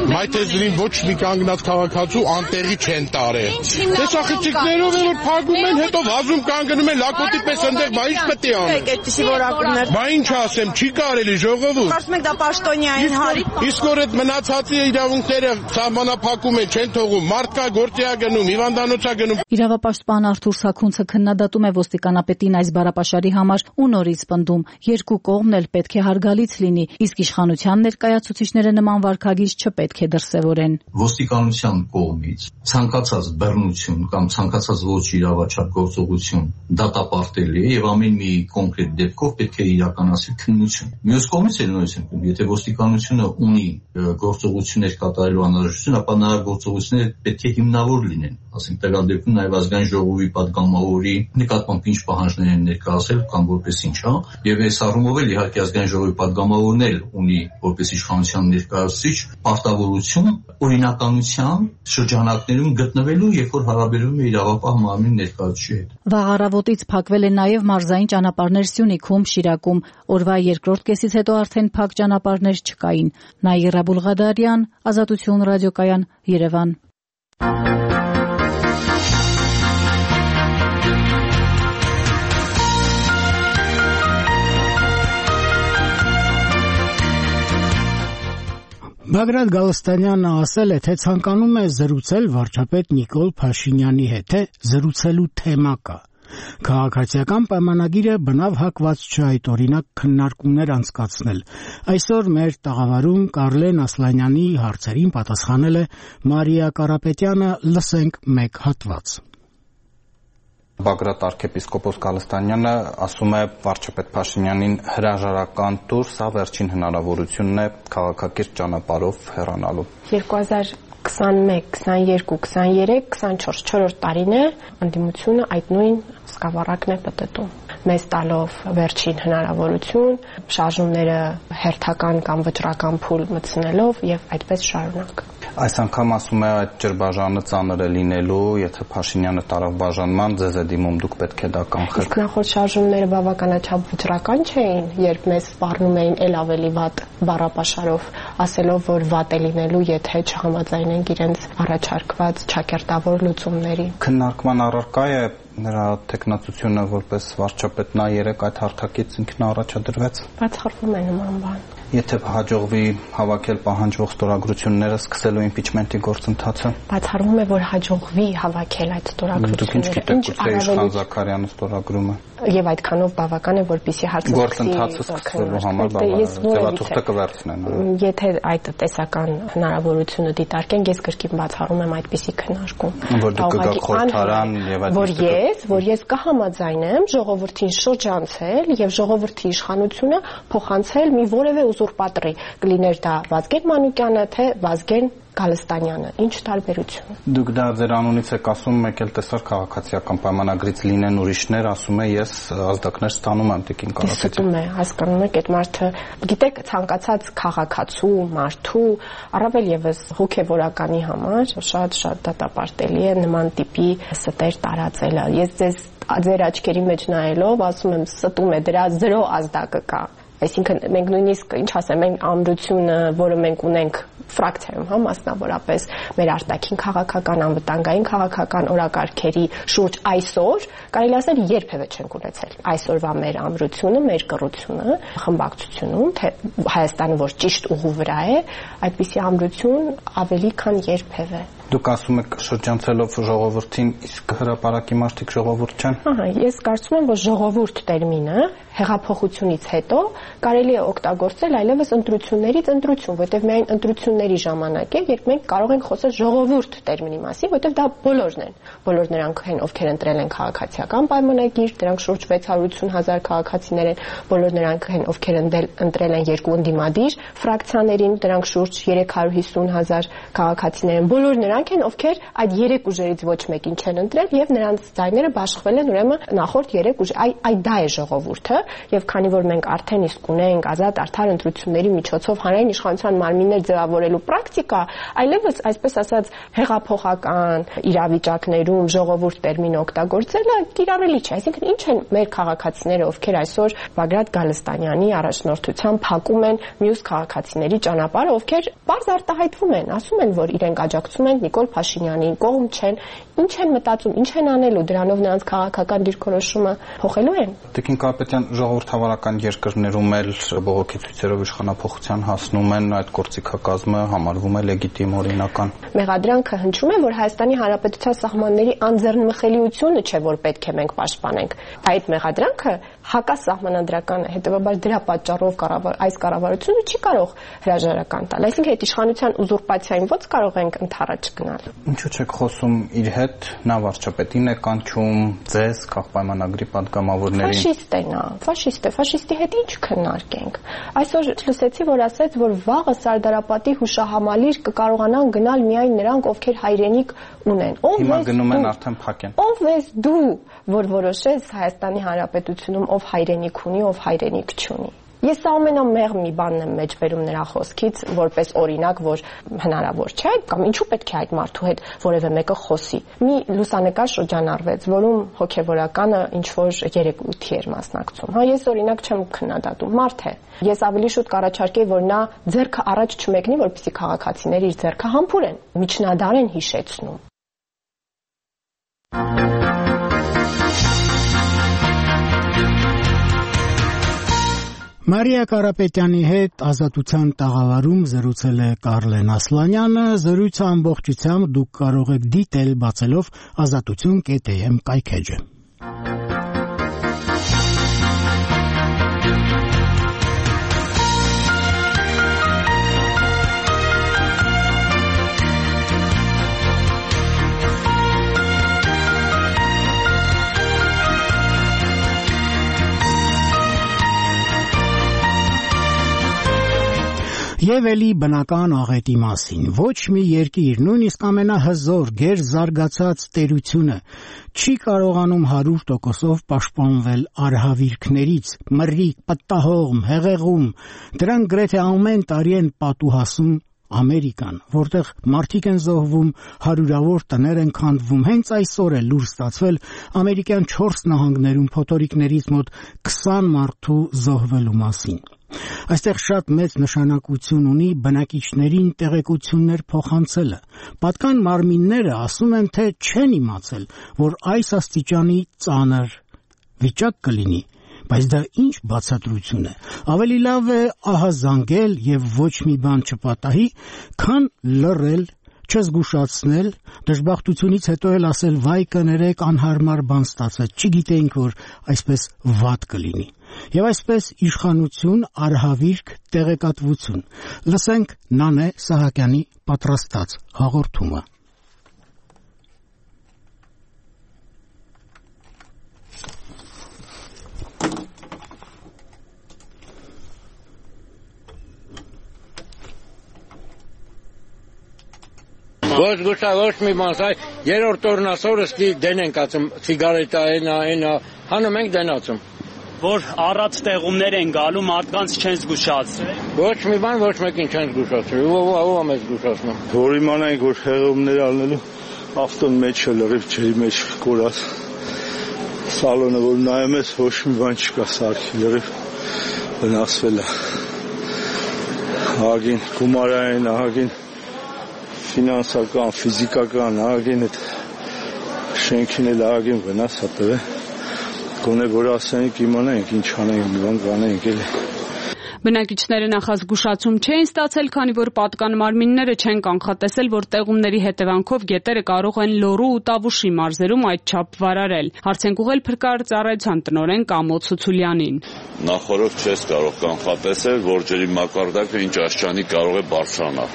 Մայթեզրին ոչ մի կանգնած քաղաքացու անտեղի չեն տարել։ Տեսա խճիկներով է որ փակում են, հետո վազում կանգնում են լակոտի պես այնտեղ, բա ինչ պետք է անեն։ Այդպիսի որակումներ։ Բա ինչ ասեմ, չի կարելի ժողովուրդ։ Կարծում եք դա պաշտոնյային հարիք։ Իսկ որ այդ մնացածի իրավունքները սահմանափակում են, չեն թողում, մարդկա գործի ա գնում, հիվանդանոց ա գնում։ Իրավապաշտպան Արթուր Սաքունցը քննադատում է ոստիկանապետին այս բարապաշարի համար ու նորից պնդում՝ երկու կողմն էլ պետք է հարգալից լինի, իսկ իշխանության ներկայացուցիչները նման վարքագիծ չպետք է դրսևորեն։ Ոստիկանության կողմից ցանկացած բռնություն կամ ցանկացած ոչ իրավաչափ գործողություն դատապարտելի է եւ ամեն մի կոնկրետ դեպքով պետք է իրականացվի քննություն։ Մյուս կողմից էլ նույնպես ենք, եթե ոստիկանությունը ունի գործողություններ կատարելու անհրաժեշտություն, ապա նրա գործողությունները պետք է հիմնավոր լինեն, ասենք տվյալ դեպքում նաև ազգային ժողովի պատգամավորի նկատմամբ ինչ պահանջներ են ներկայացել կամ որպես ինչ, հա, եւ այս առումով էլ իհարկե ազգային ժողովի պատգամավորն էլ ունի որպես իշխանության ներկայացուցիչ պարտավորություն օրինականության շրջանակներում գտնվելու, երբ որ հարաբերվում է իրավապահ մարմնի ներկայացուցիչի հետ։ Վաղ առավոտից փակվել են նաև մարզային ճանապարհներ Սյունիքում, Շիրակում։ Օրվա երկրորդ կեսից հետո արդեն փակ ճանապարհներ չկային։ Նաիրա Բուլղադարյան, Ազատություն ռադիոկայան, Երևան։ Բագրատ Գալստանյանը ասել է, թե ցանկանում է զրուցել վարչապետ Նիկոլ Փաշինյանի հետ, թե զրուցելու թեմա կա։ Քաղաքացիական պայմանագիրը բնավ հակված չէ այդ օրինակ քննարկումներ անցկացնել։ Այսօր մեր տաղավարում Կարլեն Ասլանյանի հարցերին պատասխանել է Մարիա Կարապետյանը, լսենք մեկ հատված։ Բագրատ arczepiskopos Գալստանյանը ասում է վարչապետ Փաշինյանին հրաժարական տուր, սա վերջին հնարավորությունն է քաղաքակիրթ ճանապարհով հեռանալու։ երկու հազար քսանմեկ, քսաներկու, քսաներեք, քսանչորս չորրորդ տարին է ընդդիմությունը այդ նույն սկավառակն է պտտում։ Մեզ տալով վերջին հնարավորություն, շարժումները հերթական կամ վճռական փուլ մտցնելով եւ այդպես շարունակ։ Այս անգամ ասում է այդ ջրբաժանը ծանր է լինելու, եթե Փաշինյանը տարավ բաժանման, ձեզ է դիմում, դուք պետք է դա կանխեք։ Իսկ նախորդ շարժումները բավականաչափ վճռական չէին, երբ մեզ սպառնում էին ել ավելի վատ բառապաշարով, ասելով, որ վատ է լինելու, եթե չհամաձայնենք իրենց առաջարկված ճակերտավոր լուծումների։ Քննարկման առարկա է նրա տեխնացությունը որպես վարչապետ, նա երեք այդ հարթակից ինքն առաջադրվեց։ Բացառվում է նման բան։ Եթե հաջողվի հավաքել պահանջվող ստորագրությունները, սկսելու իմպիչմենտի գործընթացը։ Բացառվում է, որ հաջողվի հավաքել այդ ստորագրությունները։ Ինչ Իշխան Զաքարյանը ստորագրում է։ Եվ այդքանով բավական է, որպեսզի հարցը գործընթացը սկսելու համար ձևաթուղթը կվերցնեն։ Եթե այդ տեսական հնարավորությունը դիտարկենք, ես կրկին բացառում եմ այդպիսի քննարկում։ Որ դուք կգաք խորհրդարան եւ այդ որ ես, որ ես կհամաձայնեմ ժողովրդին շրջանցել եւ ժողովրդի իշխանությունը փոխանցել մի որևէ ուզուրպատորի, կլիներ դա Վազգեն Մանուկյանը, թե Վազգեն Գալստանյանը, ինչ տարբերություն։ Դուք դա ձեր անունից եք ասում, մեկ էլ տեսար քաղաքացիական պայմանագրից լինեն ուրիշներ, ասում է ես ազդակներ ստանում եմ Տիկին Կարապետյան։ Ստում է, հասկանում եք, այդ մարդը, գիտեք, ցանկացած քաղաքացու, մարդու, առավել եւս հոգեվորականի համար շատ-շատ դատապարտելի է նման տիպի ստեր տարածելը։ Ես ձեզ ձեր աչքերի մեջ նայելով ասում եմ, ստում է, դրա զրո ազդակը կա։ Այսինքն մենք նույնիսկ ինչ ասեմ, մենք ամրությունը, որը մենք ունենք ֆրակցիայում, հա, մասնավորապես մեր արտաքին քաղաքական, անվտանգային քաղաքական օրակարգերի շուրջ այսօր կարելի ասել երբևէ չենք ունեցել։ Այսօրվա մեր ամրությունը, մեր կռությունը խմբակցությունում, թե Հայաստանը որ ճիշտ ուղու վրա է, այդպիսի ամրություն ավելի քան երբևէ։ Դուք ասում եք շրջանցելով ժողովրդին, իսկ հրապարակի մարդիկ ժողովուրդ չեն։ Ահա, ես կարծում եմ, որ ժողովուրդ տերմինը հեղափոխությունից հետո կարելի է օգտագործել այլևս ընտրություններից ընտրություն, որտեղ միայն ընտրությունների ժամանակ է, երբ մենք կարող ենք խոսել ժողովուրդ տերմինի մասին, որտեղ դա բոլորն են։ Բոլոր նրանք են, ովքեր ընտրել են քաղաքացիական պայմանագիր, դրանք շուրջ վեց հարյուր ութսուն հազար քաղաքացիներ են, բոլոր նրանք են, ովքեր ընտրել են երկու ընդդիմադիր ֆրակցիաներին, դրանք շուրջ երեք հարյուր հիսուն հազար քաղաքացիներ են, բոլոր նրանք նրանք են, ովքեր այդ երեք ուժերից ոչ մեկին չեն ընտրել եւ նրանց ձայները բաշխվել են ուրեմն նախորդ երեք ուժ այ այ դա է ժողովուրդը եւ քանի որ մենք արդեն իսկ ունենք ազատ արդար ընտրությունների միջոցով հանրային իշխանության մարմիններ ձևավորելու պրակտիկա, այլևս այսպես ասած հեղափոխական իրավիճակներում ժողովուրդ տերմին օգտագործելը կիրառելի չէ, այսինքն ինչ են մեր քաղաքացիները, ովքեր այսօր Բագրատ Գալստանյանի առաջնորդությամբ փակում են մյուս քաղաքացիների ճանապարհը, ովքեր բարձ արտահայտվում են, ասում են, որ իրենք աջակցում են Նիկոլ Փաշինյանին, կողմ չեն, ինչ են մտածում, ինչ են անելու, դրանով նրանց քաղաքական դիրքորոշումը փոխելու են։ Տիկին Կարապետյան, ժողովրդավարական երկրներում էլ բողոքի ցույցերով իշխանափոխության հասնում են, այդ գործիքակազմը համարվում է լեգիտիմ, օրինական։ Մեղադրանքը հնչում է, որ Հայաստանի Հանրապետության սահմանների անձեռնմխելիությունը չէ, որ պետք է մենք պաշտպանենք։ Այդ մեղադրանքը հակասահմանադրական է, հետևաբար դրա պատճառով այս կառավարությունը չի կարող հրաժարական տալ։ Այսինքն այդ իշխանության ուզուրպացիային ո՞նց կարող ենք ընդառաջ գնալ։ Ինչու՞ չեք խոսում իր հետ, նա վարչապետին է կանչում, ձեզ քաղաքապայմանագրի պատգամավորներին։ Ֆաշիստ է նա, ֆաշիստ է, ֆաշիստի հետ ինչ քննարկենք։ Այսօր լսեցի, որ ասեց, որ վաղը Սարդարապատի հուշահամալիր կկարողանան գնալ միայն նրանք, ովքեր հայրենիք ունեն։ Հիմա գնում են արդեն փակեն։ Ով ես դու, որ որոշես Հայաստանի Հանրապետությունում ով հայրենիք ունի, ով հայրենիք չունի։ Ես ամենամեղ մի բանն եմ մեջբերում նրա խոսքից, որպես օրինակ, որ հնարավոր չէ, կամ ինչու պետք է այդ մարդու հետ որևէ մեկը խոսի։ Մի լուսանկար շրջանառվեց, որում հոգևորականը ինչ-որ երեկույթի էր մասնակցում։ Հա, ես օրինակ չեմ քննադատում, մարդ է։ Ես ավելի շուտ կառաջարկեի, որ նա ձեռքը առաջ չմեկնի, որպեսզի քաղաքացիները իր ձեռքը համբուրեն, միջնադար են հիշեցնում։ Մարիա Կարապետյանի հետ Ազատության տաղավարում զրուցել է Կարլեն Ասլանյանը, զրույցը ամբողջությամբ դուք կարող եք դիտել բացելով ազատություն կետ է էմ կայքեջը։ Եվ էլի բնական աղետի մասին, ոչ մի երկիր, նույնիսկ ամենահզոր, գեր զարգացած տերությունը չի կարողանում հարյուր տոկոսով պաշտպանվել արհավիրքներից, մռիկ, պտտահողմ, հեղեղում, դրանք գրեթե ամեն տարի են պատուհասում Ամերիկան, որտեղ մարդիկ են զոհվում, հարյուրավոր տներ են քանդվում, հենց այսօր է լուր ստացվել ամերիկյան չորս նահանգներում փոթորիկներից մոտ քսան մարդու զոհվելու մասին։ Այստեղ շատ մեծ նշանակություն ունի բնակիչներին տեղեկություններ փոխանցելը։ Պատկան մարմինները ասում են, թե չեն իմացել, որ այս աստիճանի ծանր վիճակ կլինի, բայց դա ինչ բացատրություն է։ Ավելի լավ է ահազանգել եւ ոչ մի բան չպատահի, քան լռել, չզգուշացնել, դժբախտությունից հետո էլ ասել վայ կներեք անհարմար բան ստացվեց, չգիտեինք, որ այսպես վատ կլինի։ Եվ այսպես իշխանություն, արհավիրք, տեղեկատվություն։ Լսենք Նանե Սահակյանի պատրաստած հաղորդումը։ Ոչ գուշա, ոչ մի բան, երրորդ օրն ասորը ստի դենենք ացում, սիգարետա, այնա, այնա, հանում ենք դենացում։ Որ առատ տեղումներ են գալու, մարդկանց չեն զգուշացրել։ Ոչ մի բան, ոչ մեկին չեն զգուշացրել, ով ով մեզ զգուշացնում։ Որ իմանայինք, որ հեղումներ ալնելու ավտոն մեջ է լրիվ ջրի մեջ կորած սալոնը, որ նայում ես, ոչ մի բան չկա, սարքի լրիվ վնասվել է։ Ահագին գումարային, ահագին ֆինանսական, ֆիզիկական, ահագին այդ շենքին էլ ահագին վնաս է տվել։ Գոնե որ ասենք իմանայինք ինչ անենք, մի բան կանենք էլի։ Բնակիչները նախազգուշացում չէին ստացել, քանի որ պատկան մարմինները չեն կանխատեսել, որ տեղումների հետևանքով գետերը կարող են Լոռու ու Տավուշի մարզերում այդչափ վարարել։ Հարց ենք ուղղել Փրկարար ծառայության տնօրեն Կամո Ցուցուլյանին։ Նախորդ չես կարող կանխատեսել, որ ջրի մակարդակը ինչ աշճանի կարող է բարձրանալ։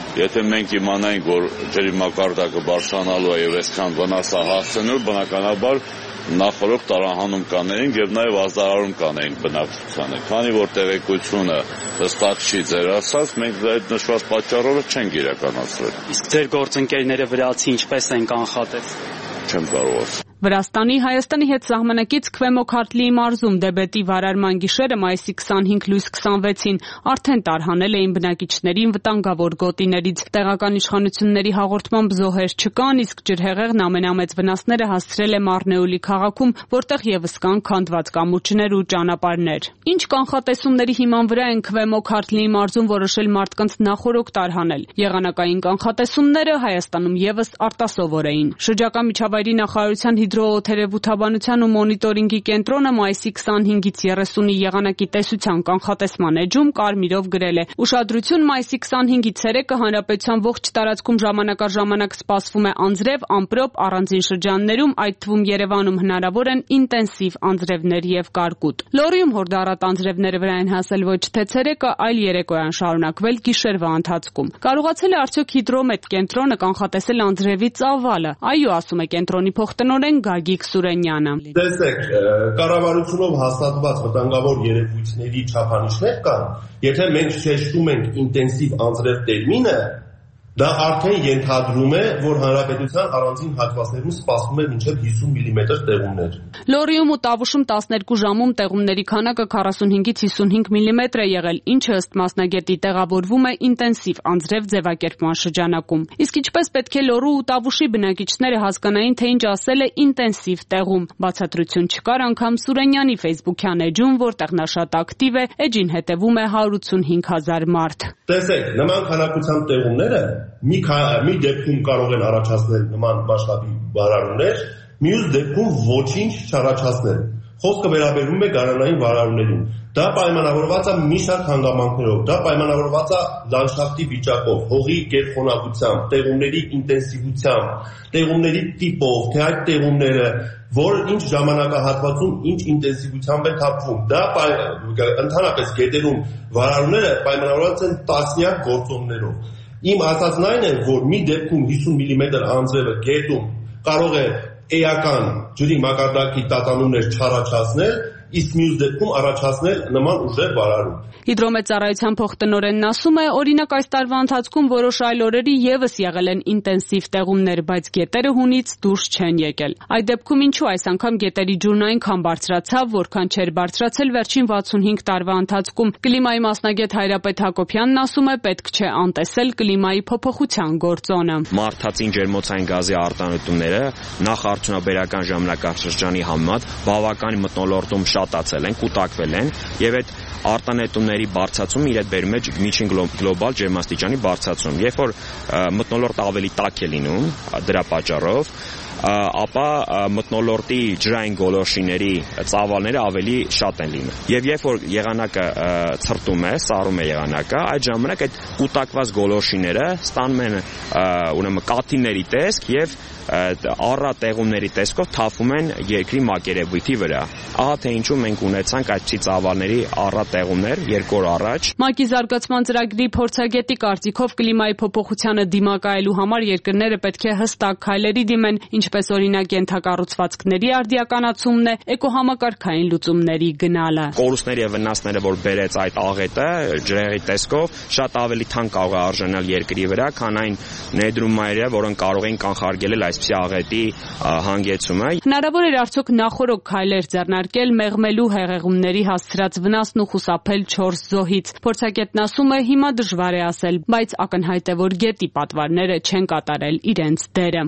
Եթե մենք իմանայինք, որ ջրի մակարդակը բարձրանալու է եւ այսքան վնաս է հասցնելու, բնականաբար նախորդ տարահանում կանեինք եւ նաեւ ազդարարում կանեինք բնակչությանը։ Քանի որ տեղեկությունը հստակ չի ձեր ասած, մենք այդ նշված պատճառով չենք իրականացրել։ Իսկ ձեր գործընկերները վրացի ինչպես են կանխատես։ Չեմ կարող ասել։ Վրաստանի Հայաստանի հետ սահմանակից Քվեմոքարթլիի մարզում դեբետի վարարման գիշերը մայիսի քսանհինգ լույս քսանվեցին արդեն տարհանել էին բնակիչներին վտանգավոր գոտիներից։ Տեղական իշխանությունների հաղորդմամբ զոհեր չկան, իսկ ջրհեղեղն ամենամեծ վնասները հասցրել է Մարնեուլի քաղաքում, որտեղ եւս կան քանդված կամուրջներ ու ճանապարհներ։ Ինչ կանխատեսումների հիման վրա են Քվեմոքարթլիի մարզում որոշել մարդկանց նախորոք տարհանել։ Եղանակային կանխատեսումները Հայաստանում եւս արտասովոր էին։ Շրջակա միջավայրի նախարարության Հիդրոօթերևութաբանության ու մոնիտորինգի կենտրոնը մայիսի քսանհինգից երեսունի եղանակի տեսության կանխատեսման էջում կարմիրով գրել է. Ուշադրություն, մայիսի քսանհինգի ցերեկը հանրապետության ողջ տարածքում ժամանակ առ ժամանակ սպասվում է անձրև, ամպրոպ, առանձին շրջաններում, այդ թվում Երևանում հնարավոր են ինտենսիվ անձրևներ եւ կարկուտ։ Լոռիում հորդառատ անձրևները վրա են հասել ոչ թե ցերեկը, այլ երեկոյան շարունակվել գիշերվա ընթացքում։ Կարողացել է արդյոք հիդրոմետ կենտրոնը կանխատեսել անձրևի ծավալը։ Այո, ասում է կենտրոնի փոխտնօրեն Գագիկ Սուրենյանը։ Տեսեք, կառավարությունով հաստատված վտանգավոր երևույթների չափանիշներ կան, եթե մենք շեշտում ենք ինտենսիվ անձրև տերմինը, դա արդեն ենթադրում է, որ հանրապետության առանձին հատվածներում սպասվում է մինչև հիսուն միլիմետր տեղումներ։ Լոռիում ու Տավուշում տասներկու ժամում տեղումների քանակը քառասունհինգից հիսունհինգ միլիմետր է եղել, ինչը ըստ մասնագետի տեղավորվում է ինտենսիվ անձրև ձևակերպման շրջանակում։ Իսկ ինչպես պետք է Լոռու ու Տավուշի բնակիչները հասկանային, թե ինչ ասել է ինտենսիվ տեղում։ Բացատրություն չկար անգամ Սուրենյանի Facebook-յան էջում, որտեղ նա շատ ակտիվ է, էջին հետևում է հարյուր ութսունհինգ հազար մարդ։ Տեսեք, նման քանակությամբ տեղումները մի մի դեպքում կարող են առաջացնել նման մասշտաբի վարարումներ, մյուս դեպքում ոչինչ չառաջացնել։ Խոսքը վերաբերում է գարանային վարարումներին։ Դա պայմանավորված է մի շարք հանգամանքներով, դա պայմանավորված է լանդշաֆտի վիճակով, հողի գերխոնավությամբ, տեղումների ինտենսիվությամբ, տեղումների տիպով, թե այդ տեղումները որ ինչ ժամանակահատվածում ինչ ինտենսիվությամբ է թափվում։ Դա ընդհանրապես գետերում վարարումները պայմանավորված են տասնյակ գործոններով։ Իմ ասածն այն է, որ մի դեպքում հիսուն միլիմետր անձրևը գետում կարող է էական ջրի մակարդակի տատանումներ չառաջացնել, իսկ մյուս դեպքում առաջացնել նման ուժեղ վարարում։ Հիդրոմեծառայության փոխտնօրենն ասում է, օրինակ այս տարվա ընթացքում որոշ այլ օրերի եւս եղել են ինտենսիվ տեղումներ, բայց գետերը հունից դուրս չեն եկել։ Այդ դեպքում ինչու այս անգամ գետերի ջուրն այնքան բարձրացավ, որքան չէր բարձրացել վերջին վաթսունհինգ տարվա ընթացքում։ Կլիմայի մասնագետ Հայրապետ Հակոբյանն ասում է, պետք չէ անտեսել կլիմայի փոփոխության գործոնը։ Մարդածին ջերմոցային գազի արտանետումները նախ արդյունաբերական ժամանակաշրջանի համեմատ բավական մթնոլորտում շատացել են, կուտակվել են եւ այդ արտանետումների բարձրացումը իր հետ բերում է միջին գլոբալ ջերմաստիճանի բարձրացում։ Երբ որ մթնոլորտը ավելի տաք է լինում դրա պատճառով, ապա մթնոլորտի ջրային գոլորշիների ծավալները ավելի շատ են լինում։ Եվ երբ որ եղանակը ցրտում է, սառում է եղանակը, այդ ժամանակ այդ կուտակված գոլորշիները ստանում են ուրեմն կաթիլների տեսք եւ առա տեղումների տեսքով թափվում են երկրի մակերևույթի վրա։ Ահա թե ինչու մենք ունեցանք այդպիսի ծավալների առա տեղումներ երկու օր առաջ։ ՄԱԿ-ի զարգացման ծրագրի փորձագետի կարծիքով կլիմայի փոփոխությանը դիմակայելու համար երկրները պետք է հստակ քայլերի դիմեն, ինչպես օրինակ ենթակառուցվածքների արդիականացումն է, էկոհամակարգային լուծումների գնալը։ Կորուստները եւ վնասները, որ բերեց այդ աղետը ջրեղի տեսքով, շատ ավելի թանկ կարող է արժանալ երկրի վրա, քան այն ներդրումները, որոնք կարող են կանխարգելել այսպիսի աղետի հանգեցումը։ Հնարավոր էր արդյոք նախորոք քայլեր ձեռնարկել մեղմելու հեղեղումների հասցրած վնասն ու խուսափել չորս զոհից։ Փորձագետն ասում է, հիմա դժվար է ասել, բայց ակնհայտ է, որ գետի պատվարները չեն կատարել իրենց դերը։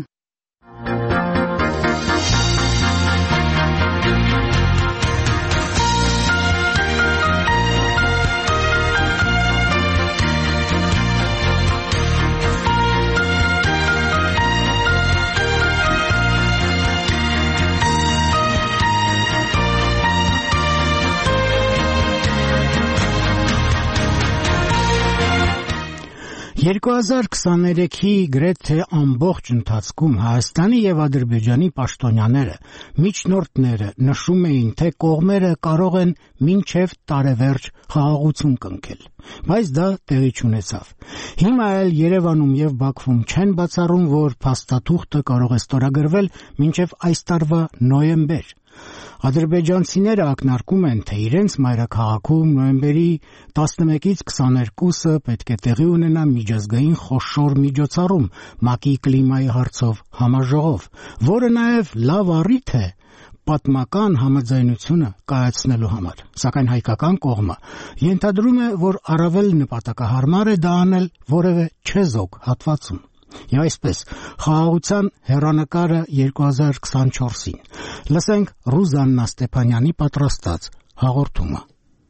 երկու հազար քսաներեքի գրեթե ամբողջ ընթացքում Հայաստանի եւ Ադրբեջանի պաշտոնյաները, միջնորդները նշում էին, թե կողմերը կարող են մինչև տարեվերջ խաղաղություն կնքել, բայց դա տեղի չունեցավ։ Հիմա էլ Երևանում եւ Բաքվում չեն բացառում, որ փաստաթուղթը կարող է ստորագրվել մինչև այս տարվա նոյեմբեր։ Ադրբեջանցիները ակնարկում են, թե իրենց մայրաքաղաքում նոյեմբերի տասնմեկից քսաներկուսը պետք է տեղի ունենա միջազգային խոշոր միջոցառում ՄԱԿ-ի կլիմայի հարցով համաժողով, որը նաև լավ առիթ է պատմական համաձայնությունը կայացնելու համար։ Սակայն հայկական կողմը ենթադրում է, որ առավել նպատակահարմար է դա անել որևէ չեզոք հատվածում։ Եվ այսպես, խաղաղության հեռանկարը երկու հազար քսանչորսին։ Լսենք Ռուզաննա Ստեփանյանի պատրաստած հաղորդումը։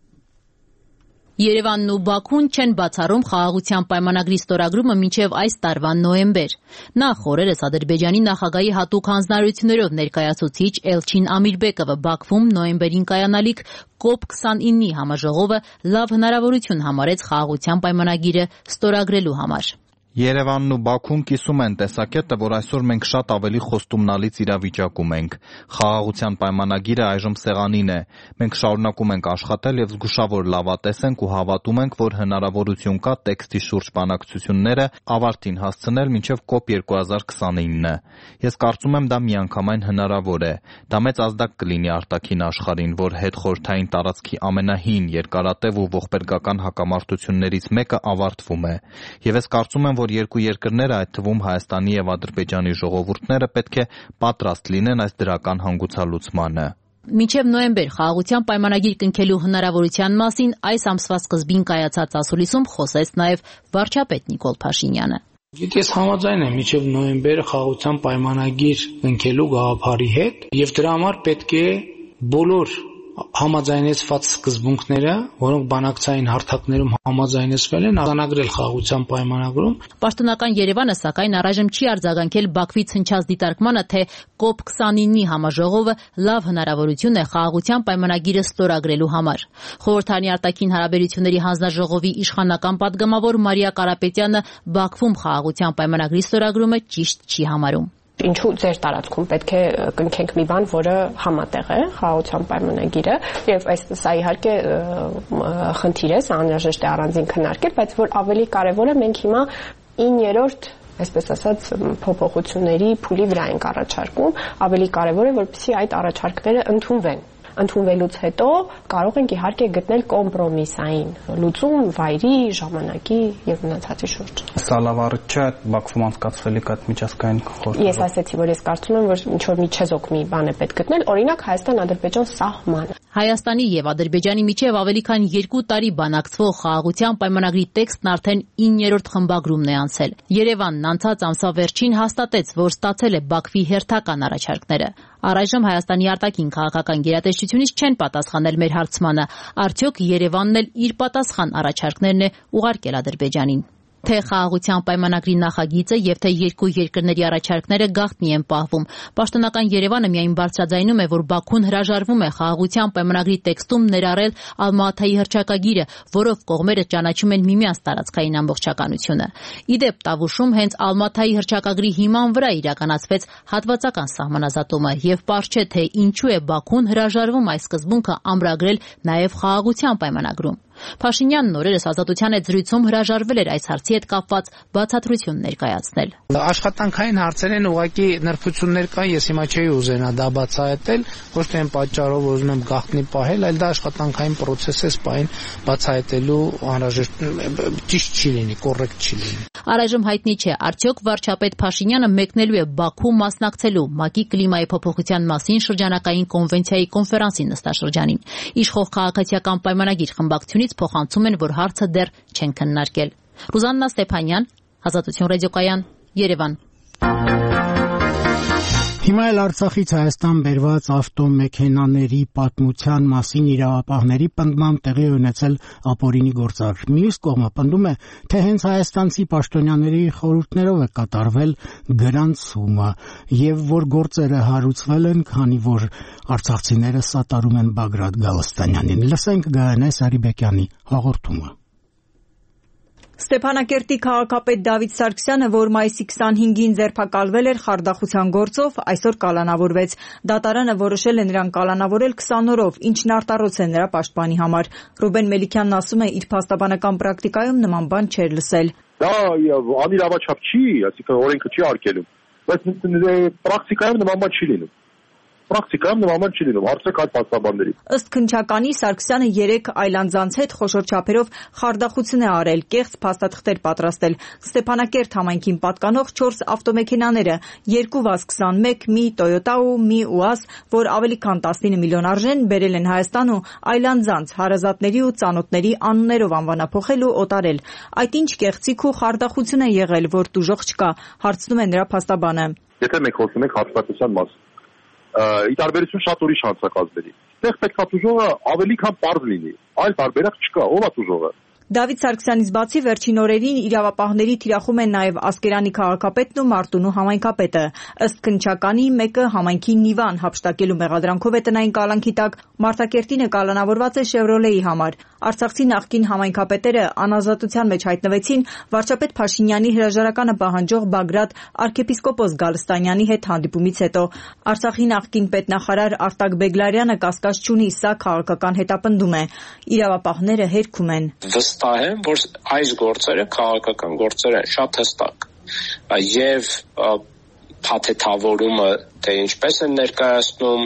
Երևանն ու Բաքուն չեն բացառում խաղաղության պայմանագրի ստորագրումը մինչև այս տարվա նոյեմբեր։ Նախ օրերս Ադրբեջանի նախագահի հատուկ հանձնարարություններով ներկայացուցիչ Էլչին Ամիրբեկովը Բաքվում նոյեմբերին կայանալիք կոպ քսանինի համաժողովը լավ հնարավորություն համարեց խաղաղության պայմանագիրը ստորագրելու համար։ Երևանն ու Բաքուն կիսում են տեսակետը, որ այսօր մենք շատ ավելի խոստումնալից իրավիճակում ենք։ Խաղաղության պայմանագիրը այժմ սեղանին է։ Մենք շարունակում ենք աշխատել եւ զգուշավոր լավատես ենք ու հավատում ենք, որ հնարավորություն կա տեքստի շուրջ բանակցությունները ավարտին հասցնել մինչև կոպ երկու հազար քսանինը։ Ես կարծում եմ դա միանգամայն հնարավոր է։ Դա մեծ ազդակ կլինի արտաքին աշխարհին, որ հետխորհրդային տարածքի ամենահին, երկարատև ու ողբերգական հակամարտություններից մեկը ավարտվում է։ Եվ ես կարծում եմ, որ երկու երկրները, այդ թվում Հայաստանի եւ Ադրբեջանի ժողովուրդները պետք է պատրաստ լինեն այս դրական հանգուցալուծմանը։ Մինչև նոյեմբեր խաղաղության պայմանագիր կնքելու հնարավորության մասին այս ամսվա սկզբին կայացած ասուլիսում խոսեց նաև վարչապետ Նիկոլ Փաշինյանը։ Ես համաձայն եմ մինչև նոյեմբեր խաղաղության պայմանագիր կնքելու գաղափարի հետ եւ դրա համար պետք է բոլոր համաձայնեցված սկզբունքները, որոնք բանակցային հարթակներում համաձայնեցվել են, արձանագրել խաղաղության պայմանագրում։ Պաշտոնական Երևանը սակայն առայժմ չի արձագանքել Բաքվից հնչած դիտարկմանը, թե կոպ քսանինի համաժողովը լավ հնարավորություն է խաղաղության պայմանագիրը ստորագրելու համար։ Խորհրդարանի արտաքին հարաբերությունների հանձնաժողովի իշխանական падգամավոր Մարիա Կարապետյանը Բաքվում խաղաղության պայմանագրի ստորագրումը ճիշտ չի համարում։ Ինչու ձեր տարածքում պետք է կնքենք մի բան, որը համատեղ է խաղաղության պայմանագիրը, եւ այս սա իհարկե խնդիր է, սա անհրաժեշտ է առանձին քննարկել, բայց որ ավելի կարեւոր է, մենք հիմա իններորդ այսպես ասած փոփոխությունների փուլի վրա ենք առաջարկում, ավելի կարեւոր է, որպեսզի այդ առաջարկները ընդունվեն։ Ընդունվելուց հետո կարող ենք իհարկե գտնել կոմպրոմիսային լուծում վայրի, ժամանակի եւ մնացածի շուրջ։ Սա լավ առիթ չէ Բաքվում անցկացվելիք այդ միջազգային խորհրդը։ Ես ասացի, որ ես կարծում եմ, որ ինչ որ մի չեզոք մի բան է պետք գտնել, օրինակ Հայաստան-Ադրբեջան սահմանը։ Հայաստանի եւ Ադրբեջանի միջև ավելի քան երկու տարի բանակցվող խաղաղության պայմանագրի տեքստն արդեն իններորդ խմբագրումն է անցել։ Երևանն անցած ամսվա վերջին հաստատեց, որ ստացել է Բաքվի հերթական առաջարկները։ Առայժմ Հայաստանի արտաքին քաղաքական գերատեսչությունից չեն պատասխանել մեր հարցմանը, արդյոք Երևանն էլ իր պատասխան առաջարկներն է ուղարկել Ադրբեջանին։ Թե խաղաղության պայմանագրի նախագիծը եւ թե երկու երկրների առաջարկները գաղտնի են պահվում։ Պաշտոնական Երևանը միայն բարձրաձայնում է, որ Բաքուն հրաժարվում է խաղաղության պայմանագրի տեքստում ներառել Ալմա-Աթայի հռչակագիրը, որով կողմերը ճանաչում են միմյանց տարածքային ամբողջականությունը։ Իդեպ Տավուշում հենց Ալմա-Աթայի հռչակագրի հիման վրա իրականացվեց հատվածական սահմանազատումը եւ պարզ չէ, թե ինչու է Բաքուն հրաժարվում այս սկզբունքը ամրագրել նաեւ խաղաղության պայմանագրում։ Փաշինյանն օրերս Ազատության հետ զրույցում հրաժարվել էր այս հարցի հետ կապված բացատրություն ներկայացնել։ Աշխատանքային հարցեր են, ուղղակի նրբություններ կան, ես հիմա չէի ուզենա դա բացահայտել, ոչ թե այն պատճառով ուզում եմ գաղտնի պահել, այլ դա աշխատանքային process է, սպայն բացահայտելու անհրաժեշտ ճիշտ չի լինի, կոռեկտ չի լինի։ Առայժմ հայտնի չէ, արդյոք վարչապետ Փաշինյանը մեկնելու է Բաքու մասնակցելու ՄԱԿ-ի կլիմայի փոփոխության մասին շրջանակային կոնվենցիայի կոնֆերանսի նստաշրջանին։ Իշխող քաղաքացիական պայմանագիր խմբակցությունից փոխանցում են, որ հարցը դեռ չեն քննարկել։ Ռուզաննա Ստեփանյան, Ազատություն ռադիոկայան, Երևան։ Հիմա էլ Արցախից Հայաստան բերված ավտոմեքենաների պատմության մասին իրավապահների պնդմամբ տեղի ունեցել ապօրինի գործար։ Մյուս կողմը պնդում է, թե հենց հայաստանցի պաշտոնյաների խորհուրդներով է կատարվել գրանցումը եւ որ գործերը հարուցվել են, քանի որ արցախցիները սատարում են Բագրատ Գալստանյանին։ Լսենք Գայանե Սարիբեկյանի հաղորդումը։ Ստեփանակերտի քաղաքապետ Դավիթ Սարգսյանը, որ մայիսի քսանհինգին ձերբակալվել էր խարդախության գործով, այսօր կալանավորվեց։ Դատարանը որոշել է նրան կալանավորել քսան օրով, ինչն արտառոց է նրա պաշտպանի համար։ Ռուբեն Մելիքյանն ասում է, իր փաստաբանական պրակտիկայում նման բան չէր լսել։ Դա անիրավաչափ չի, այսինքն օրենքը չի արգելում, բայց պրակտիկայում նման բան չի լինում։ Պրակտիկայում նման բան չի լինում, հարցրեք այդ փաստաբանների։ Ըստ քննչականի Սարգսյանը երեք այլ անձանց հետ խոշոր չափերով խարդախություն է արել, կեղծ փաստաթղթեր պատրաստել։ Ստեփանակերտ համայնքին պատկանող չորս ավտոմեքենաները, երկու վազ քսանմեկ, մի Toyota ու մի ուազ, որ ավելի քան տասնինը միլիոն արժեն, բերել են Հայաստան ու այլ անձանց, հարազատների ու ծանոթների անուններով անվանափոխել ու օտարել։ Այդ ինչ կեղծիք ու խարդախություն է եղել, որ տուժող չկա, հարցնում է նրա փաստաբանը։ Եթե մենք խոսում ենք հաստատության մասին, ի տարբերություն շատ ուրիշ հանցակազմերի, այդտեղ պետք է տուժողը ավելի քան պարզ լինի, այլ տարբերակ չկա, ով է տուժողը։ Դավիթ Սարգսյանից բացի վերջին օրերին իրավապահների թիրախում են նաև Ասկերանի քաղաքապետն ու Մարտունու համայնքապետը։ Ըստ քննչականի մեկը համայնքի Նիվան հափշտակելու մեղադրանքով է տնային կալանքի տակ, Մարտակերտինը կալանավորված է Շևրոլեի համար։ Արցախցի նախկին համայնքապետերը անազատության մեջ հայտնվեցին վարչապետ Փաշինյանի հրաժարականը պահանջող Բագրատ arczepiskopos Գալստանյանի հետ հանդիպումից հետո։ Արցախի նախկին պետնախարար Արտակ Բեգլարյանը կասկած չունի, սա քաղաքական հետապնդում է։ Իրավապահները հերքում են։ Վստահ եմ, որ այս գործերը քաղաքական գործեր են, շատ հստակ։ Եվ փաթեթավորումը թե ինչպես են ներկայացնում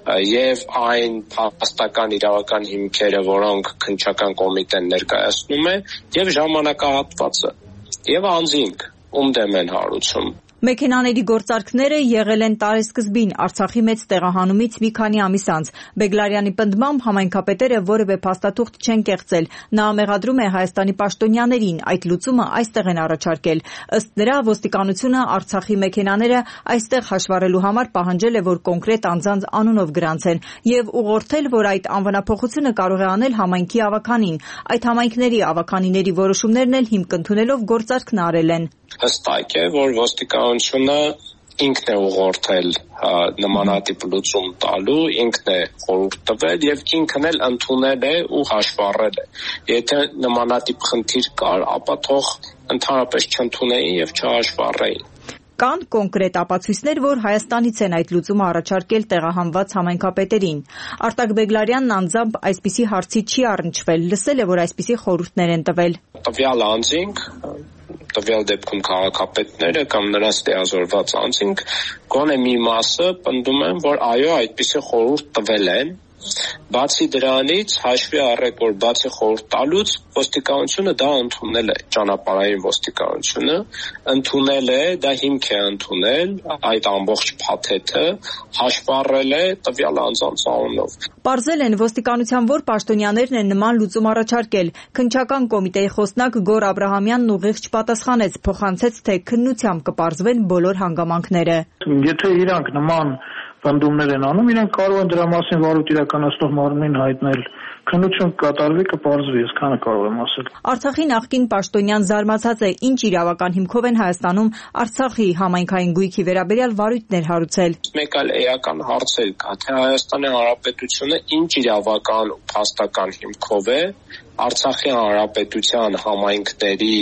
եւ այն փաստական իրավական հիմքերը, որոնք քննչական կոմիտեն ներկայացնում է, եւ ժամանակահատվածը, եւ անձինք, ում դեմ են հարուցում։ Մեքենաների գործարքները եղել են տարեսկզբին Արցախի մեծ տեղահանումից մի քանի ամիս անց։ Բեգլարյանի պնդմամբ համայնքապետերը որևէ փաստաթուղթ չեն կեղծել։ Նա մեղադրում է Հայաստանի պաշտոնյաներին, այդ լուծումը այստեղ են առաջարկել։ Ըստ նրա, ոստիկանությունը Արցախի մեքենաները այստեղ հաշվառելու համար պահանջել է, որ կոնկրետ անձանց անունով գրանցեն եւ ուղղորդել, որ այդ անվանափոխությունը կարող է անել համայնքի ավականին։ Այդ համայնքների ավականիների որոշումներն էլ հիմք ընդունելով գործարքն արել են։ Հստակ է, որ ոստիկանությունը ինքն է ուղղորդել նմանատիպ լուծում տալու, ինքն է խորհուրդ տվել եւ ինքն էլ ընդունել է ու հաշվառել է։ Եթե նմանատիպ խնդիր կար, ապա թող ընդհանրապես չընդունեին եւ չհաշվառեին։ Կան կոնկրետ ապացույցներ, որ Հայաստանից են այդ լուծումը առաջարկել տեղահանված համայնքապետերին։ Արտակ Բեգլարյանն անձամբ այսպիսի հարցի չի առնչվել, լսել է, որ այսպիսի խորհուրդներ են տվել։ Տվյալ անձինք, տվյալ դեպքում քաղաքապետները կամ նրանց լիազորված անձինք գոնե մի մասը պնդում են, որ այո, այդպիսի խորհուրդ տվել են։ Բացի դրանից հաշվի առեք, որ բացի խորհուրդ տալուց ոստիկանությունը դա ընդունել է, ճանապարհային ոստիկանությունը ընդունել է, դա հիմք է ընդունել այդ ամբողջ փաթեթը, հաշվառել է տվյալ անձանց անունով։ Պարզել են ոստիկանության որ պաշտոնյաներն են նման լուծում առաջարկել։ Քննչական կոմիտեի խոսնակ Գոր Աբրահամյանն ուղիղ չպատասխանեց, փոխանցեց, թե քննությամբ կպարզվեն բոլոր հանգամանքները։ Եթե իրանք նման պնդումներ են անում, իրենք կարող են դրա մասին վարույթ իրականացնող մարմնին հայտնել։ Քննություն կատարվի, կպարզվի, այսքանը կարող եմ ասել։ Արցախի նախկին պաշտոնյան զարմացած է, ինչ իրավական հիմքով են Հայաստանում Արցախի համայնքային գույքի վերաբերյալ վարույթներ հարուցել։ Մեկ այլ էական հարց էլ կա, թե Հայաստանի Հանրապետությունը ինչ իրավական ու փաստական հիմքով է Արցախի Հանրապետության համայնքների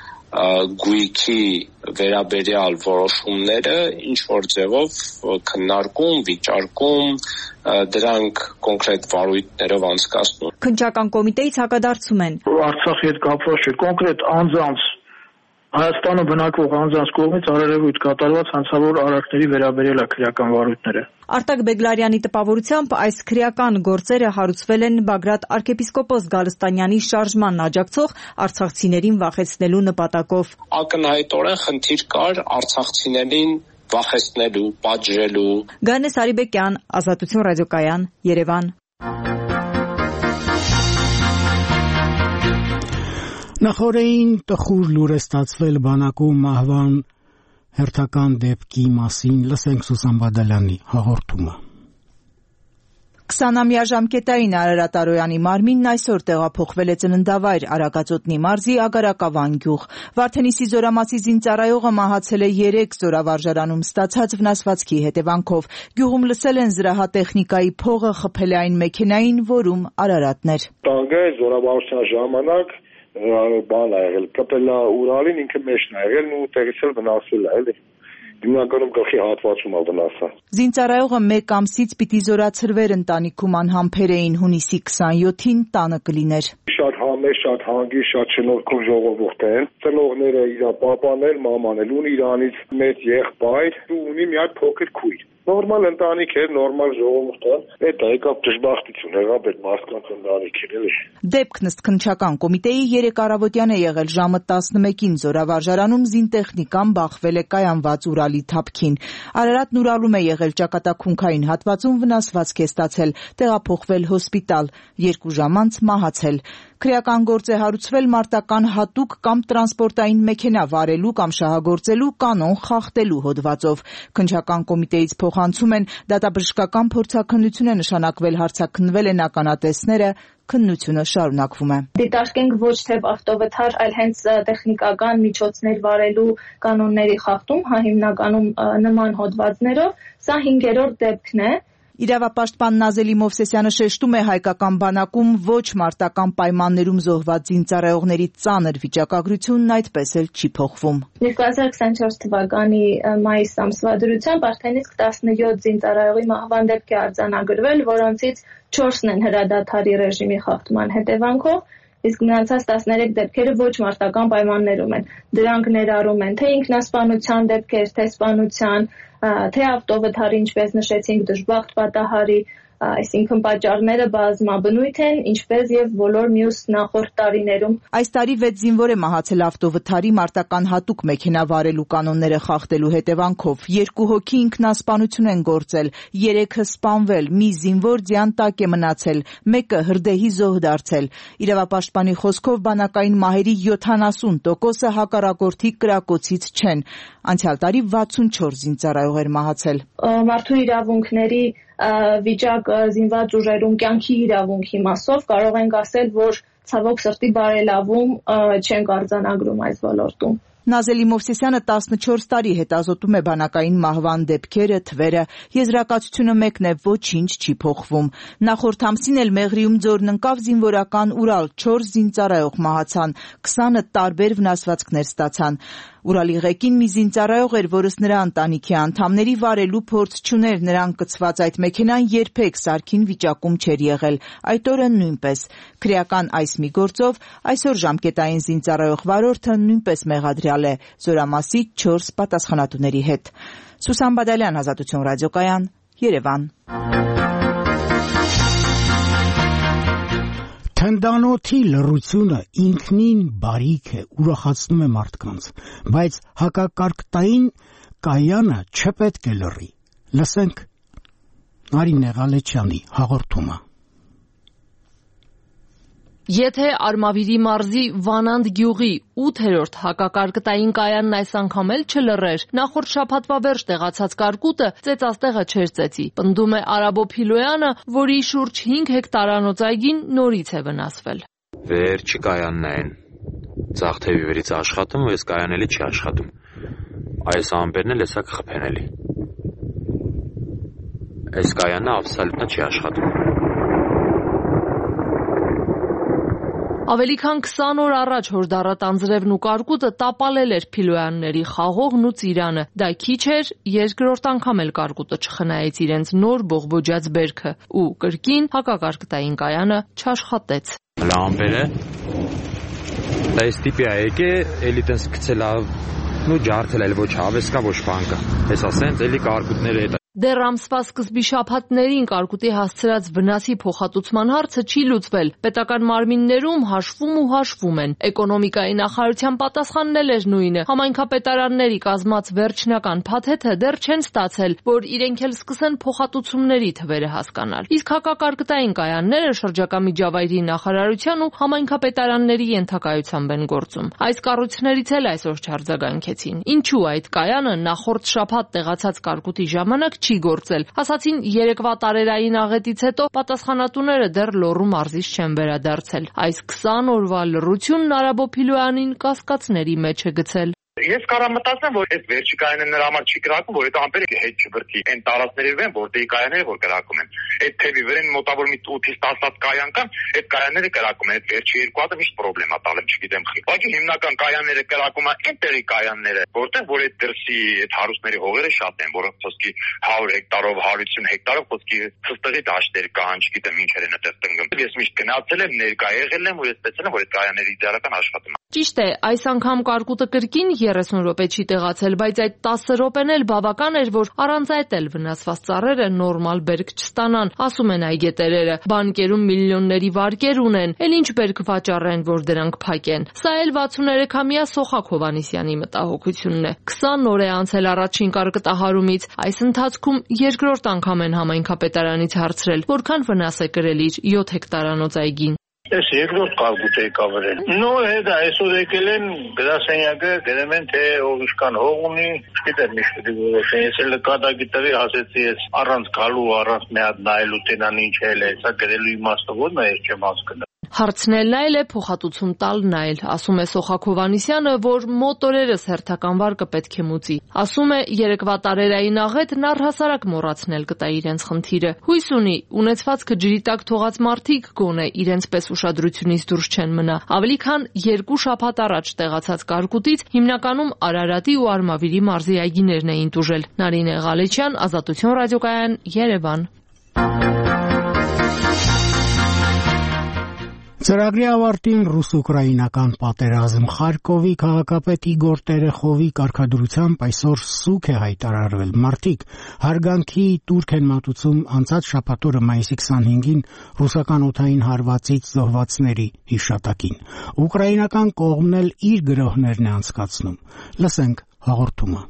գույքի վերաբերյալ որոշումները ինչ որ ձևով քննարկում, վիճարկում, դրանք կոնկրետ վարույթներով անցկացնում։ Քննչական կոմիտեից հակադարձում են։ Արցախի հետ կապված չէ, կոնկրետ անձանց Հայաստանը բնակվող անձանց կողմից արարևույթ կատարված հանցավոր արարքների վերաբերյալ քրեական վարույթները։ Արտակ Բեգլարյանի տպավորությամբ այս քրեական գործերը հարուցվել են Բագրատ arczepiskopos Գալստանյանի շարժմանն աջակցող արցախցիներին վախեցնելու նպատակով։ Ակնհայտորեն խնդիր կար արցախցիներին վախեցնելու, պատժելու։ Գանես Արիբեկյան, Ազատություն ռադիոկայան, Երևան։ Նախորդին տխուր լուր է ստացվել բանակում մահվան հերթական դեպքի մասին, լսենք Սուսան Բադալյանի հաղորդումը։ քսանամյա ժամկետային Արարատ Արոյանի մարմինն այսօր տեղափոխվել է ծննդավայր Արագածոտնի մարզի Ագարակավան գյուղ։ Վարդենիսի զորամասի զինծառայողը մահացել է երեք զորավարժարանում ստացած վնասվածքի հետևանքով։ Գյուղում լսել են զրահատեխնիկայի փողը խփել է այն մեքենային, որում Արարատն էր։ Տանկը զորավարժության ժամանակ բան ա եղել, կպել ա Ուրալին, ինքը մեջն ա եղել ու տեղից էլ վնասվել ա, էլի։ Հիմնականում գլխի հատվածում ա վնասա։ Զինծառայողը մեկ ամսից պիտի զորացրվեր ընտանիքում անհամբեր էին հունիսի քսանյոթին տանը կլիներ։ Շատ համեր, շատ հանգիստ, շատ շնորհքով ժողովուրդ են։ Ծնողները իր պապան էլ, մաման էլ, ունի իրանից մեծ եղբայր ու ունի մի հատ փոքր քույր։ Նորմալ ընտանիք էր, նորմալ ժողովուրդ է։ Էդ եկավ դժբախտություն, եղավ այդ մարդկանց ընտանիքին, էլի։ Դեպքն ըստ քննչական կոմիտեի երեկ առավոտյան է եղել ժամը տասնմեկին զորավարժարանում զինտեխնիկան բախվել է կայանված Ուրալի թափքին։ Արարատն Ուրալում է եղել ճակատաքունքային հատվածում վնասվածք է ստացել, տեղափոխվել հոսպիտալ, երկու ժամ անց մահացել։ Քրեական գործ է հարուցվել մարտական հատուկ կամ տրանսպորտային մեքենա վարելու կամ շահագործելու կանոն խախտելու հոդվածով։ Քննչական կոմիտեից փոխանցում են դատաբժշկական փորձաքննություն է նշանակվել, հարցաքննվել են ականատեսները, քննությունը շարունակվում է։ Դիտարկենք ոչ թե ավտովթար, այլ հենց տեխնիկական միջոցներ վարելու կանոնների խախտում, հա հիմնականում նման հոդվածներով, սա հինգերորդ դեպքն է։ Իրավապաշտպան Նազելի Մովսեսյանը շեշտում է հայկական բանակում ոչ մարտական պայմաններում զոհված զինծառայողների ծանր վիճակագրությունն այդպես էլ չի փոխվում։ երկու հազար քսանչորս թվականի մայիս ամսվա դրությամբ արդեն իսկ տասնյոթ զինծառայողի մահվան դեպք է արձանագրվել, որոնցից չորսն են հրադադարի ռեժիմի խախտման հետևանքով, իսկ մնացած տասներեք դեպքերը ոչ մարտական պայմաններում են։ Դրանք ներառում են թե ինքնասպանության դեպքեր, թե սպանության, թե ավտովթարի, ինչպես նշեցինք, դժբախտ պատահարի, այսինքն պատճառները բազմաբնույթ են, ինչպես եւ բոլոր մյուս նախորդ տարիներում։ Այս տարի վեց զինվոր է մահացել ավտովթարի մարտական հատուկ մեքենա վարելու կանոնները խախտելու հետևանքով։ Երկու հոգի ինքնասպանություն են գործել, երեքը սպանվել, մի զինվոր ձյան տակ է մնացել, մեկը հրդեհի զոհ դարձել։ Իրավապաշտպանի խոսքով բանակային մահերի յոթանասուն տոկոսը հակառակորդի կրակոցից չեն։ Անցյալ տարի վաթսունչորս զինծառայող էր մահացել։ Մարդու իրավունքների վիճակը զինված ուժերում կյանքի իրավունքի մասով կարող ենք ասել, որ ցավոք սրտի բարելավում չենք արձանագրում այս ոլորտում։ Նազելի Մովսեսյանը տասնչորս տարի հետազոտում է բանակային մահվան դեպքերը, թվերը, եզրակացությունը մեկն է, ոչինչ չի փոխվում։ Նախորդ ամսին էլ Մեղրիում ձորն ընկավ զինվորական Ուրալ, չորս զինծառայող մահացան, քսանը տարբեր վնասվածքներ ստացան։ Ուրալի ղեկին մի զինծառայող էր, որս նրա ընտանիքի անդամների վարելու փորձ չուներ, նրան կցված այդ մեքենան երբեք սարքին վիճակում չէր եղել, այդ օրը նույնպես։ Քրեական այս մի գործով այսօր ժամկետային զինծառայող վարորդը նույնպես մեղադրյալ է, զորամասի չորս պատասխանատուների հետ։ Սուսան Բադալյան, Ազատություն ռադիոկայան, Երևան։ Թնդանոթի լռությունը ինքնին բարիք է, ուրախացնում է մարդկանց, բայց հակակարգտային կայանը չպետք է լռի։ Լսենք Արին Նեղալեչյանի հաղորդումը։ Եթե Արմավիրի մարզի Վանանդ գյուղի ութերորդ հակակարգտային կայանն այս անգամ էլ չլռեր, նախորդ շաբաթվա վերջ տեղացած կարկուտը ծեծաստեղը չէր ծեծի, պնդում է Արաբո Փիլոյանը, որի շուրջ հինգ հեկտարանոց այգին նորից է վնասվել։ Վերջի կայանն է այն։ Ձախ թևի վերից աշխատում ու այս կայանն էլի չի աշխատում։ Այս ամպերն էլ հեսա կխփեն էլի։ Այս կայանը աբսոլյուտно չի աշխատում։ Ավելի քան քսան օր առաջ հորդառատ անձրևն ու կարկուտը տապալել էր Փիլոյանների խաղողն ու ծիրանը։ Դա քիչ էր, երկրորդ անգամ էլ կարկուտը չխնայեց իրենց նոր բողբոջած բերքը ու կրկին հակակարգտային կայանը չաշխատեց։ Հələ ամպերը դա էս տիպի է եկե, էլի տենց գցել ա, նու ջարդել էլ ոչ հավես կա ոչ բան կա։ Հեսա սենց էլի կարկուտները հետ Դեռ ամսվա սկզբի շաբաթներին կարկուտի հասցրած վնասի փոխհատուցման հարցը չի լուծվել։ Պետական մարմիններում հաշվում ու հաշվում են։ Էկոնոմիկայի նախարարության պատասխանն էլ էր նույնը։ Համայնքապետարանների կազմած վերջնական փաթեթը դեռ չեն ստացել, որ իրենք էլ սկսեն փոխհատուցումների թվերը հասկանալ։ Իսկ հակակարգտային կայանները շրջակա միջավայրի նախարարության ու համայնքապետարանների ենթակայությամբ են գործում։ Այս կառույցներից էլ այսօր չարձագանքեցին։ Ինչու այդ կայանը նախորդ շաբաթ տեղացած կարկուտի ժամանակ չի գործել։ Ասացին երեկվա տարերային աղետից հետո պատասխանատուները դեռ Լոռու մարզից չեն վերադարձել։ Այս քսան օրվա լռությունն Արաբո Փիլոյանին կասկածների մեջ է գցել։ Ես կարամ մտածեմ, որ այս վերջի կայանները նրա համար չի կրակում, որ այդ ամպերը հետ չբրդի այն տարածքների վրա, որտեղ կայանները որ կրակում են։ Այդ թևի վրան մոտավոր մի ութից տասնած կայան կան, այդ կայանները կրակում են, այդ վերջի երկու հատը միշտ պրոբլեմա տալեմ, չգիտեմ խի։ Բայց հիմնական կայանները կրակում են այնտեղի կայանները, որտեղ որ այդ դրսի այդ հարուստների հողերը շատ են, որոնք խոսքի հարյուր հեկտարով, հարյուր հեկտարով խոսքի ցստղի դաշտեր կան, չգիտեմ ինչեր են այդտեղ տնկում։ Ես միշտ գնացել եմ, ներկա եղել եմ ու ես տեսել եմ, որ այդ կայանների իդեալական աշխատում է։ Ճիշտ է, այս անգամ կարկուտը կրկին երեսուն րոպե չի տեղացել, բայց այդ տասը րոպեն էլ բավական էր, որ առանց այդ էլ վնասված ծառերը նորմալ բերք չստանան, ասում են այգետերերը։ Բանկերում միլիոնների վարկեր ունեն, էլ ինչ բերք վաճառեն, որ դրանք փակեն։ Սա էլ վաթսուներեքամյա Սոխակ Հովհաննիսյանի մտահոգությունն է։ քսան օր է անցել առաջին կարկտահարումից, այս ընթացքում երկրորդ անգամ են համայնքապետարանից հարցրել, որքան վնաս է կրել իր յոթ հեկտարանոց այգին։ Ես երկրորդ կարկուտ էի կավրել։ Նոր հետ այսօր եկել են գրասենյակը, գրեմ են թե ով իշքան հող ունի, չգիտեմ ինչ պետք է որոշեն։ Ես էլ կատակի տղի ասեցի, ես առանց գալու, առանց մի հատ նայելու տենան ինչ էլ է, սա գրելու իմաստը ո՞րն է, ես չեմ հասկանում։ Հարցնելն այլ է, փոխհատուցում տալն այլ, ասում է Սոխակ Հովհաննիսյանը, որ մոտորերս հերթական վարկը պետք է մուծի։ Ասում է, երեկվա տարերային աղետն առհասարակ մոռացնել կտա իրենց խնդիրը։ Հույս ունի, ունեցվածքը ջրի տակ թողած մարդիկ գոնե իրենց պես ուշադրությունից դուրս չեն մնա։ Ավելի քան երկու շաբաթ առաջ տեղացած կարկուտից հիմնականում Արարատի ու Արմավիրի մարզի այգիներն էին տուժել։ Նարինե Ղալեչյան, Ազատություն ռադիոկայան, Երևան։ Ծրագրի ավարտին ռուս-ուկրաինական պատերազմ Խարկովի քաղաքապետ Իգոր Տերեխովի կարգադրությամբ այսօր սուգ է հայտարարվել։ Մարդիկ հարգանքի տուրք են մատուցում անցած շաբաթօրը մայիսի քսանհինգին ռուսական օդային հարվածից զոհվածների հիշատակին։ Ուկրաինական կողմն էլ իր գրոհներն է անցկացնում։ Լսենք հաղորդումը։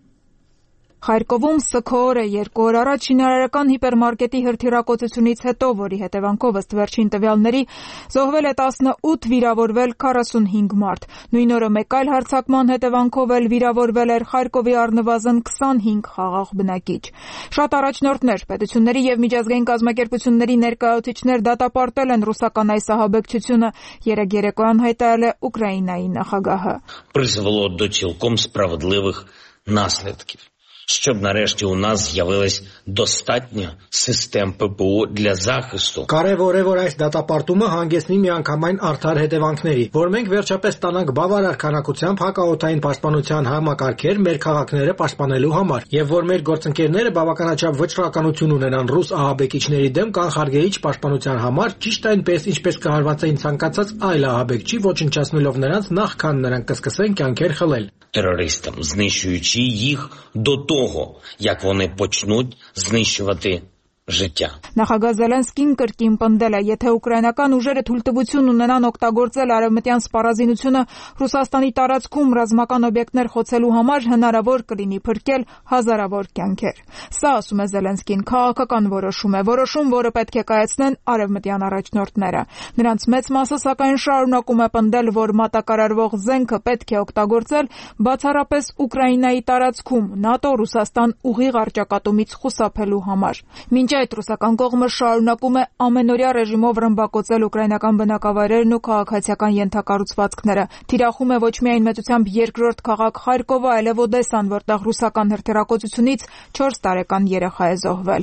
Խարկովում սգո օր է, երկու օր առաջ շինարարական հիպերմարկետի հրթիռակոծությունից հետո, որի հետևանքով ըստ վերջին տվյալների զոհվել է տասնութ, վիրավորվել քառասունհինգ մարդ։ Նույն օրը մեկ այլ հարձակման հետևանքով էլ վիրավորվել էր Խարկովի առնվազն քսանհինգ խաղաղ բնակիչ։ Շատ առաջնորդներ, պետությունների եւ միջազգային կազմակերպությունների ներկայացուցիչներ դատապարտել են ռուսական այս ահաբեկչությունը, երեկ երեկոյան հայտարարել է Ուկրաինայի նախագահը։ Призвело до цілком справедливих наслідків. Щоб нарешті у нас з'явилось достатньо систем ППО для захисту. Կարևոր է, որ այս դատապարտումը հանգեցնի միանգամայն արդար հետևանքների, որ մենք վերջապես ստանանք բավարար քանակությամբ հակաօդային պաշտպանության համակարգեր մեր քաղաքները պաշտպանելու համար, եւ որ մեր գործընկերները բավականաչափ վճռականություն ունենան ռուս ահաբեկիչների դեմ կանխարգելիչ պաշտպանության համար, ճիշտ այնպես ինչպես կհարվածեին ցանկացած այլ ահաբեկչի, ոչնչացնելով նրանց նախքան նրանք կսկսեն կյանքեր խլել. Терористам, знищуючи їх до того, як вони почнуть знищувати життя. Նախագահ Զելենսկին կրկին պնդել է, եթե ուկրաինական ուժերը թույլտվություն ունենան օգտագործել արևմտյան սպառազինությունը Ռուսաստանի տարածքում ռազմական օբյեկտներ խոցելու համար, հնարավոր կլինի փրկել հազարավոր կյանքեր։ Սա, ասում է Զելենսկին, քաղաքական որոշում է, որոշում, որը պետք է կայացնեն արևմտյան առաջնորդները։ Նրանց մեծ մասը սակայն շարունակում է պնդել, որ մատակարարվող զենքը պետք է օգտագործել բացառապես Ուկրաինայի տարածքում ՆԱՏՕ-Ռուսաստան ուղիղ առճակատումից խուսափելու համար։ Մինչ այդ ռուսական կողմը շարունակում է ամենօրյա ռեժիմով ռմբակոծել ուկրաինական բնակավայրերն ու քաղաքացիական ենթակառուցվածքները։ Թիրախում է ոչ միայն մեծությամբ երկրորդ քաղաք Խարկովը, այլև Օդեսան, որտեղ ռուսական հրթիռակոծությունից չորս տարեկան երեխա է զոհվել։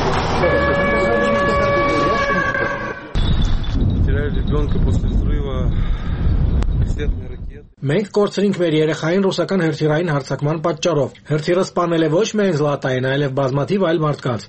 Մենք կորցրինք մեր երեխային ռուսական հրթիռային հարձակման պատճառով։ Հրթիռը սպանել է ոչ միայն Զլատային, այլև բազմաթիվ այլ մարդկանց։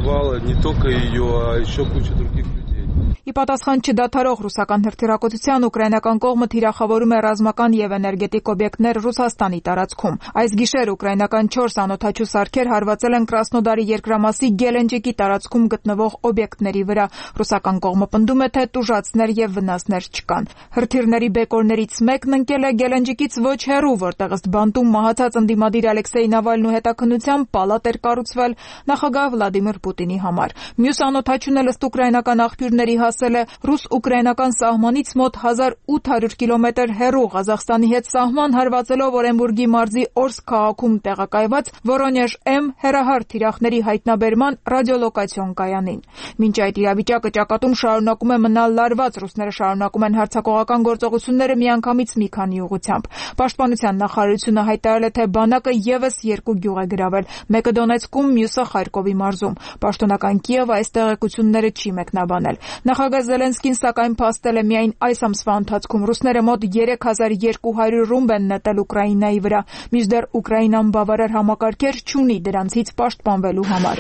Ի պատասխան չդադարող ռուսական հրթիռակոծության ուկրաինական կողմը թիրախավորում է ռազմական եւ էներգետիկ օբյեկտներ Ռուսաստանի տարածքում։ Այս գիշեր ուկրաինական չորս անօդաչու սարքեր հարվածել են Կրասնոդարի երկրամասի Գելենջիկի տարածքում գտնվող օբյեկտների վրա։ Ռուսական կողմը պնդում է, թե տուժածներ եւ վնասներ չկան։ Հրթիռների բեկորներից մեկն ընկել է Գելենջիկից ոչ հեռու, որտեղ ըստ բանտում մահացած ընդդիմադիր Ալեքսեյ Նավալնու հետաքննության պալատ էր կառուցվել նախագահ Վլադիմիր Պուտինի համար։ Մյուս անօդաչուն էլ ըստ ուկրաինական աղբյուրների ստացել է ռուս-ուկրաինական սահմանից մոտ հազար ութ հարյուր կիլոմետր հեռու Ղազախստանի հետ սահման հարվածելով Օրենբուրգի մարզի Օրսկ քաղաքում տեղակայված Վորոնեժ M հեռահար թիրախների հայտնաբերման ռադիոլոկացիոն կայանին։ Մինչ այդ իրավիճակը ճակատում շարունակում է մնալ լարված, ռուսները շարունակում են հարձակողական գործողությունները միանգամից մի քանի ուղղությամբ։ Պաշտպանության նախարարությունը հայտարարել է, թե բանակը ևս երկու գյուղ է գրավել, մեկը Դոնեցկում, մյուսը Խարկովի մարզում։ Պաշտոնական Կիևը այս տեղեկությունները չի մեկնաբանել։ Նախագահ Զելենսկին սակայն փաստել է միայն այս ամսվա ընթացքում ռուսները մոտ երեք հազար երկու հարյուր ռումբ են նետել Ուկրաինայի վրա, մինչդեռ Ուկրաինան բավարար համակարգեր չունի դրանցից պաշտպանվելու համար։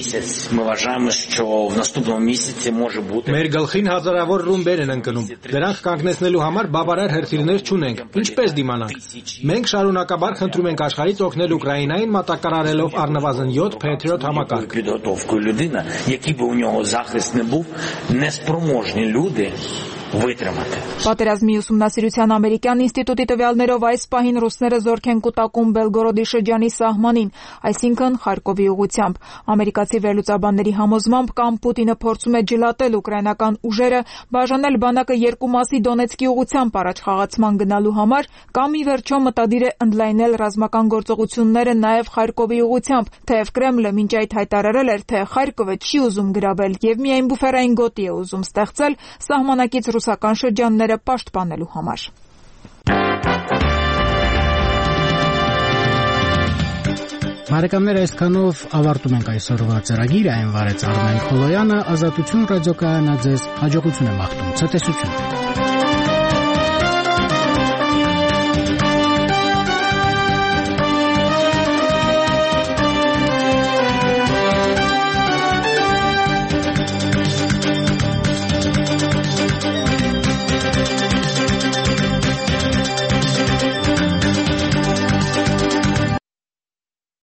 Մեր գլխին հազարավոր ռումբեր են ընկնում։ Դրանք կանգնեցնելու համար բավարար հրթիռներ չունենք։ Ինչպես դիմանանք։ Մենք շարունակաբար խնդրում ենք աշխարհից օգնել Ուկրաինային մատակարարելով առնվազն յոթ Patriot համակարգ։ Պատերազմի ուսումնասիրության ամերիկյան ինստիտուտի տվյալներով այս պահին ռուսները զորք են կուտակում Բելգորոդի շրջանի սահմանին, այսինքն Խարկովի ուղղությամբ։ Ամերիկացի վերլուծաբանների համոզմամբ կամ Պուտինը փորձում է ջլատել ուկրաինական ուժերը, բաժանել բանակը երկու մասի Դոնեցկի ուղղությամբ առաջխաղացման գնալու համար, կամ ի վերջո մտադիր է ընդլայնել ռազմական գործողությունները նաև Խարկովի ուղղությամբ, թեև Կրեմլը մինչ այդ հայտարարել էր, թե Խարկովը չի ուզում գրավել եւ միայն բուֆերային գոտի է ուզում ստեղծել սահմանակից ռուսական շրջանները պաշտպանելու համար։ Բարեկամներ, այսքանով ավարտում ենք այսօրվա ծրագիրը, այն վարեց Արմեն Խոլոյանը, Ազատություն ռադիոկայանը ձեզ հաջողություն է մաղթում, ցտեսություն։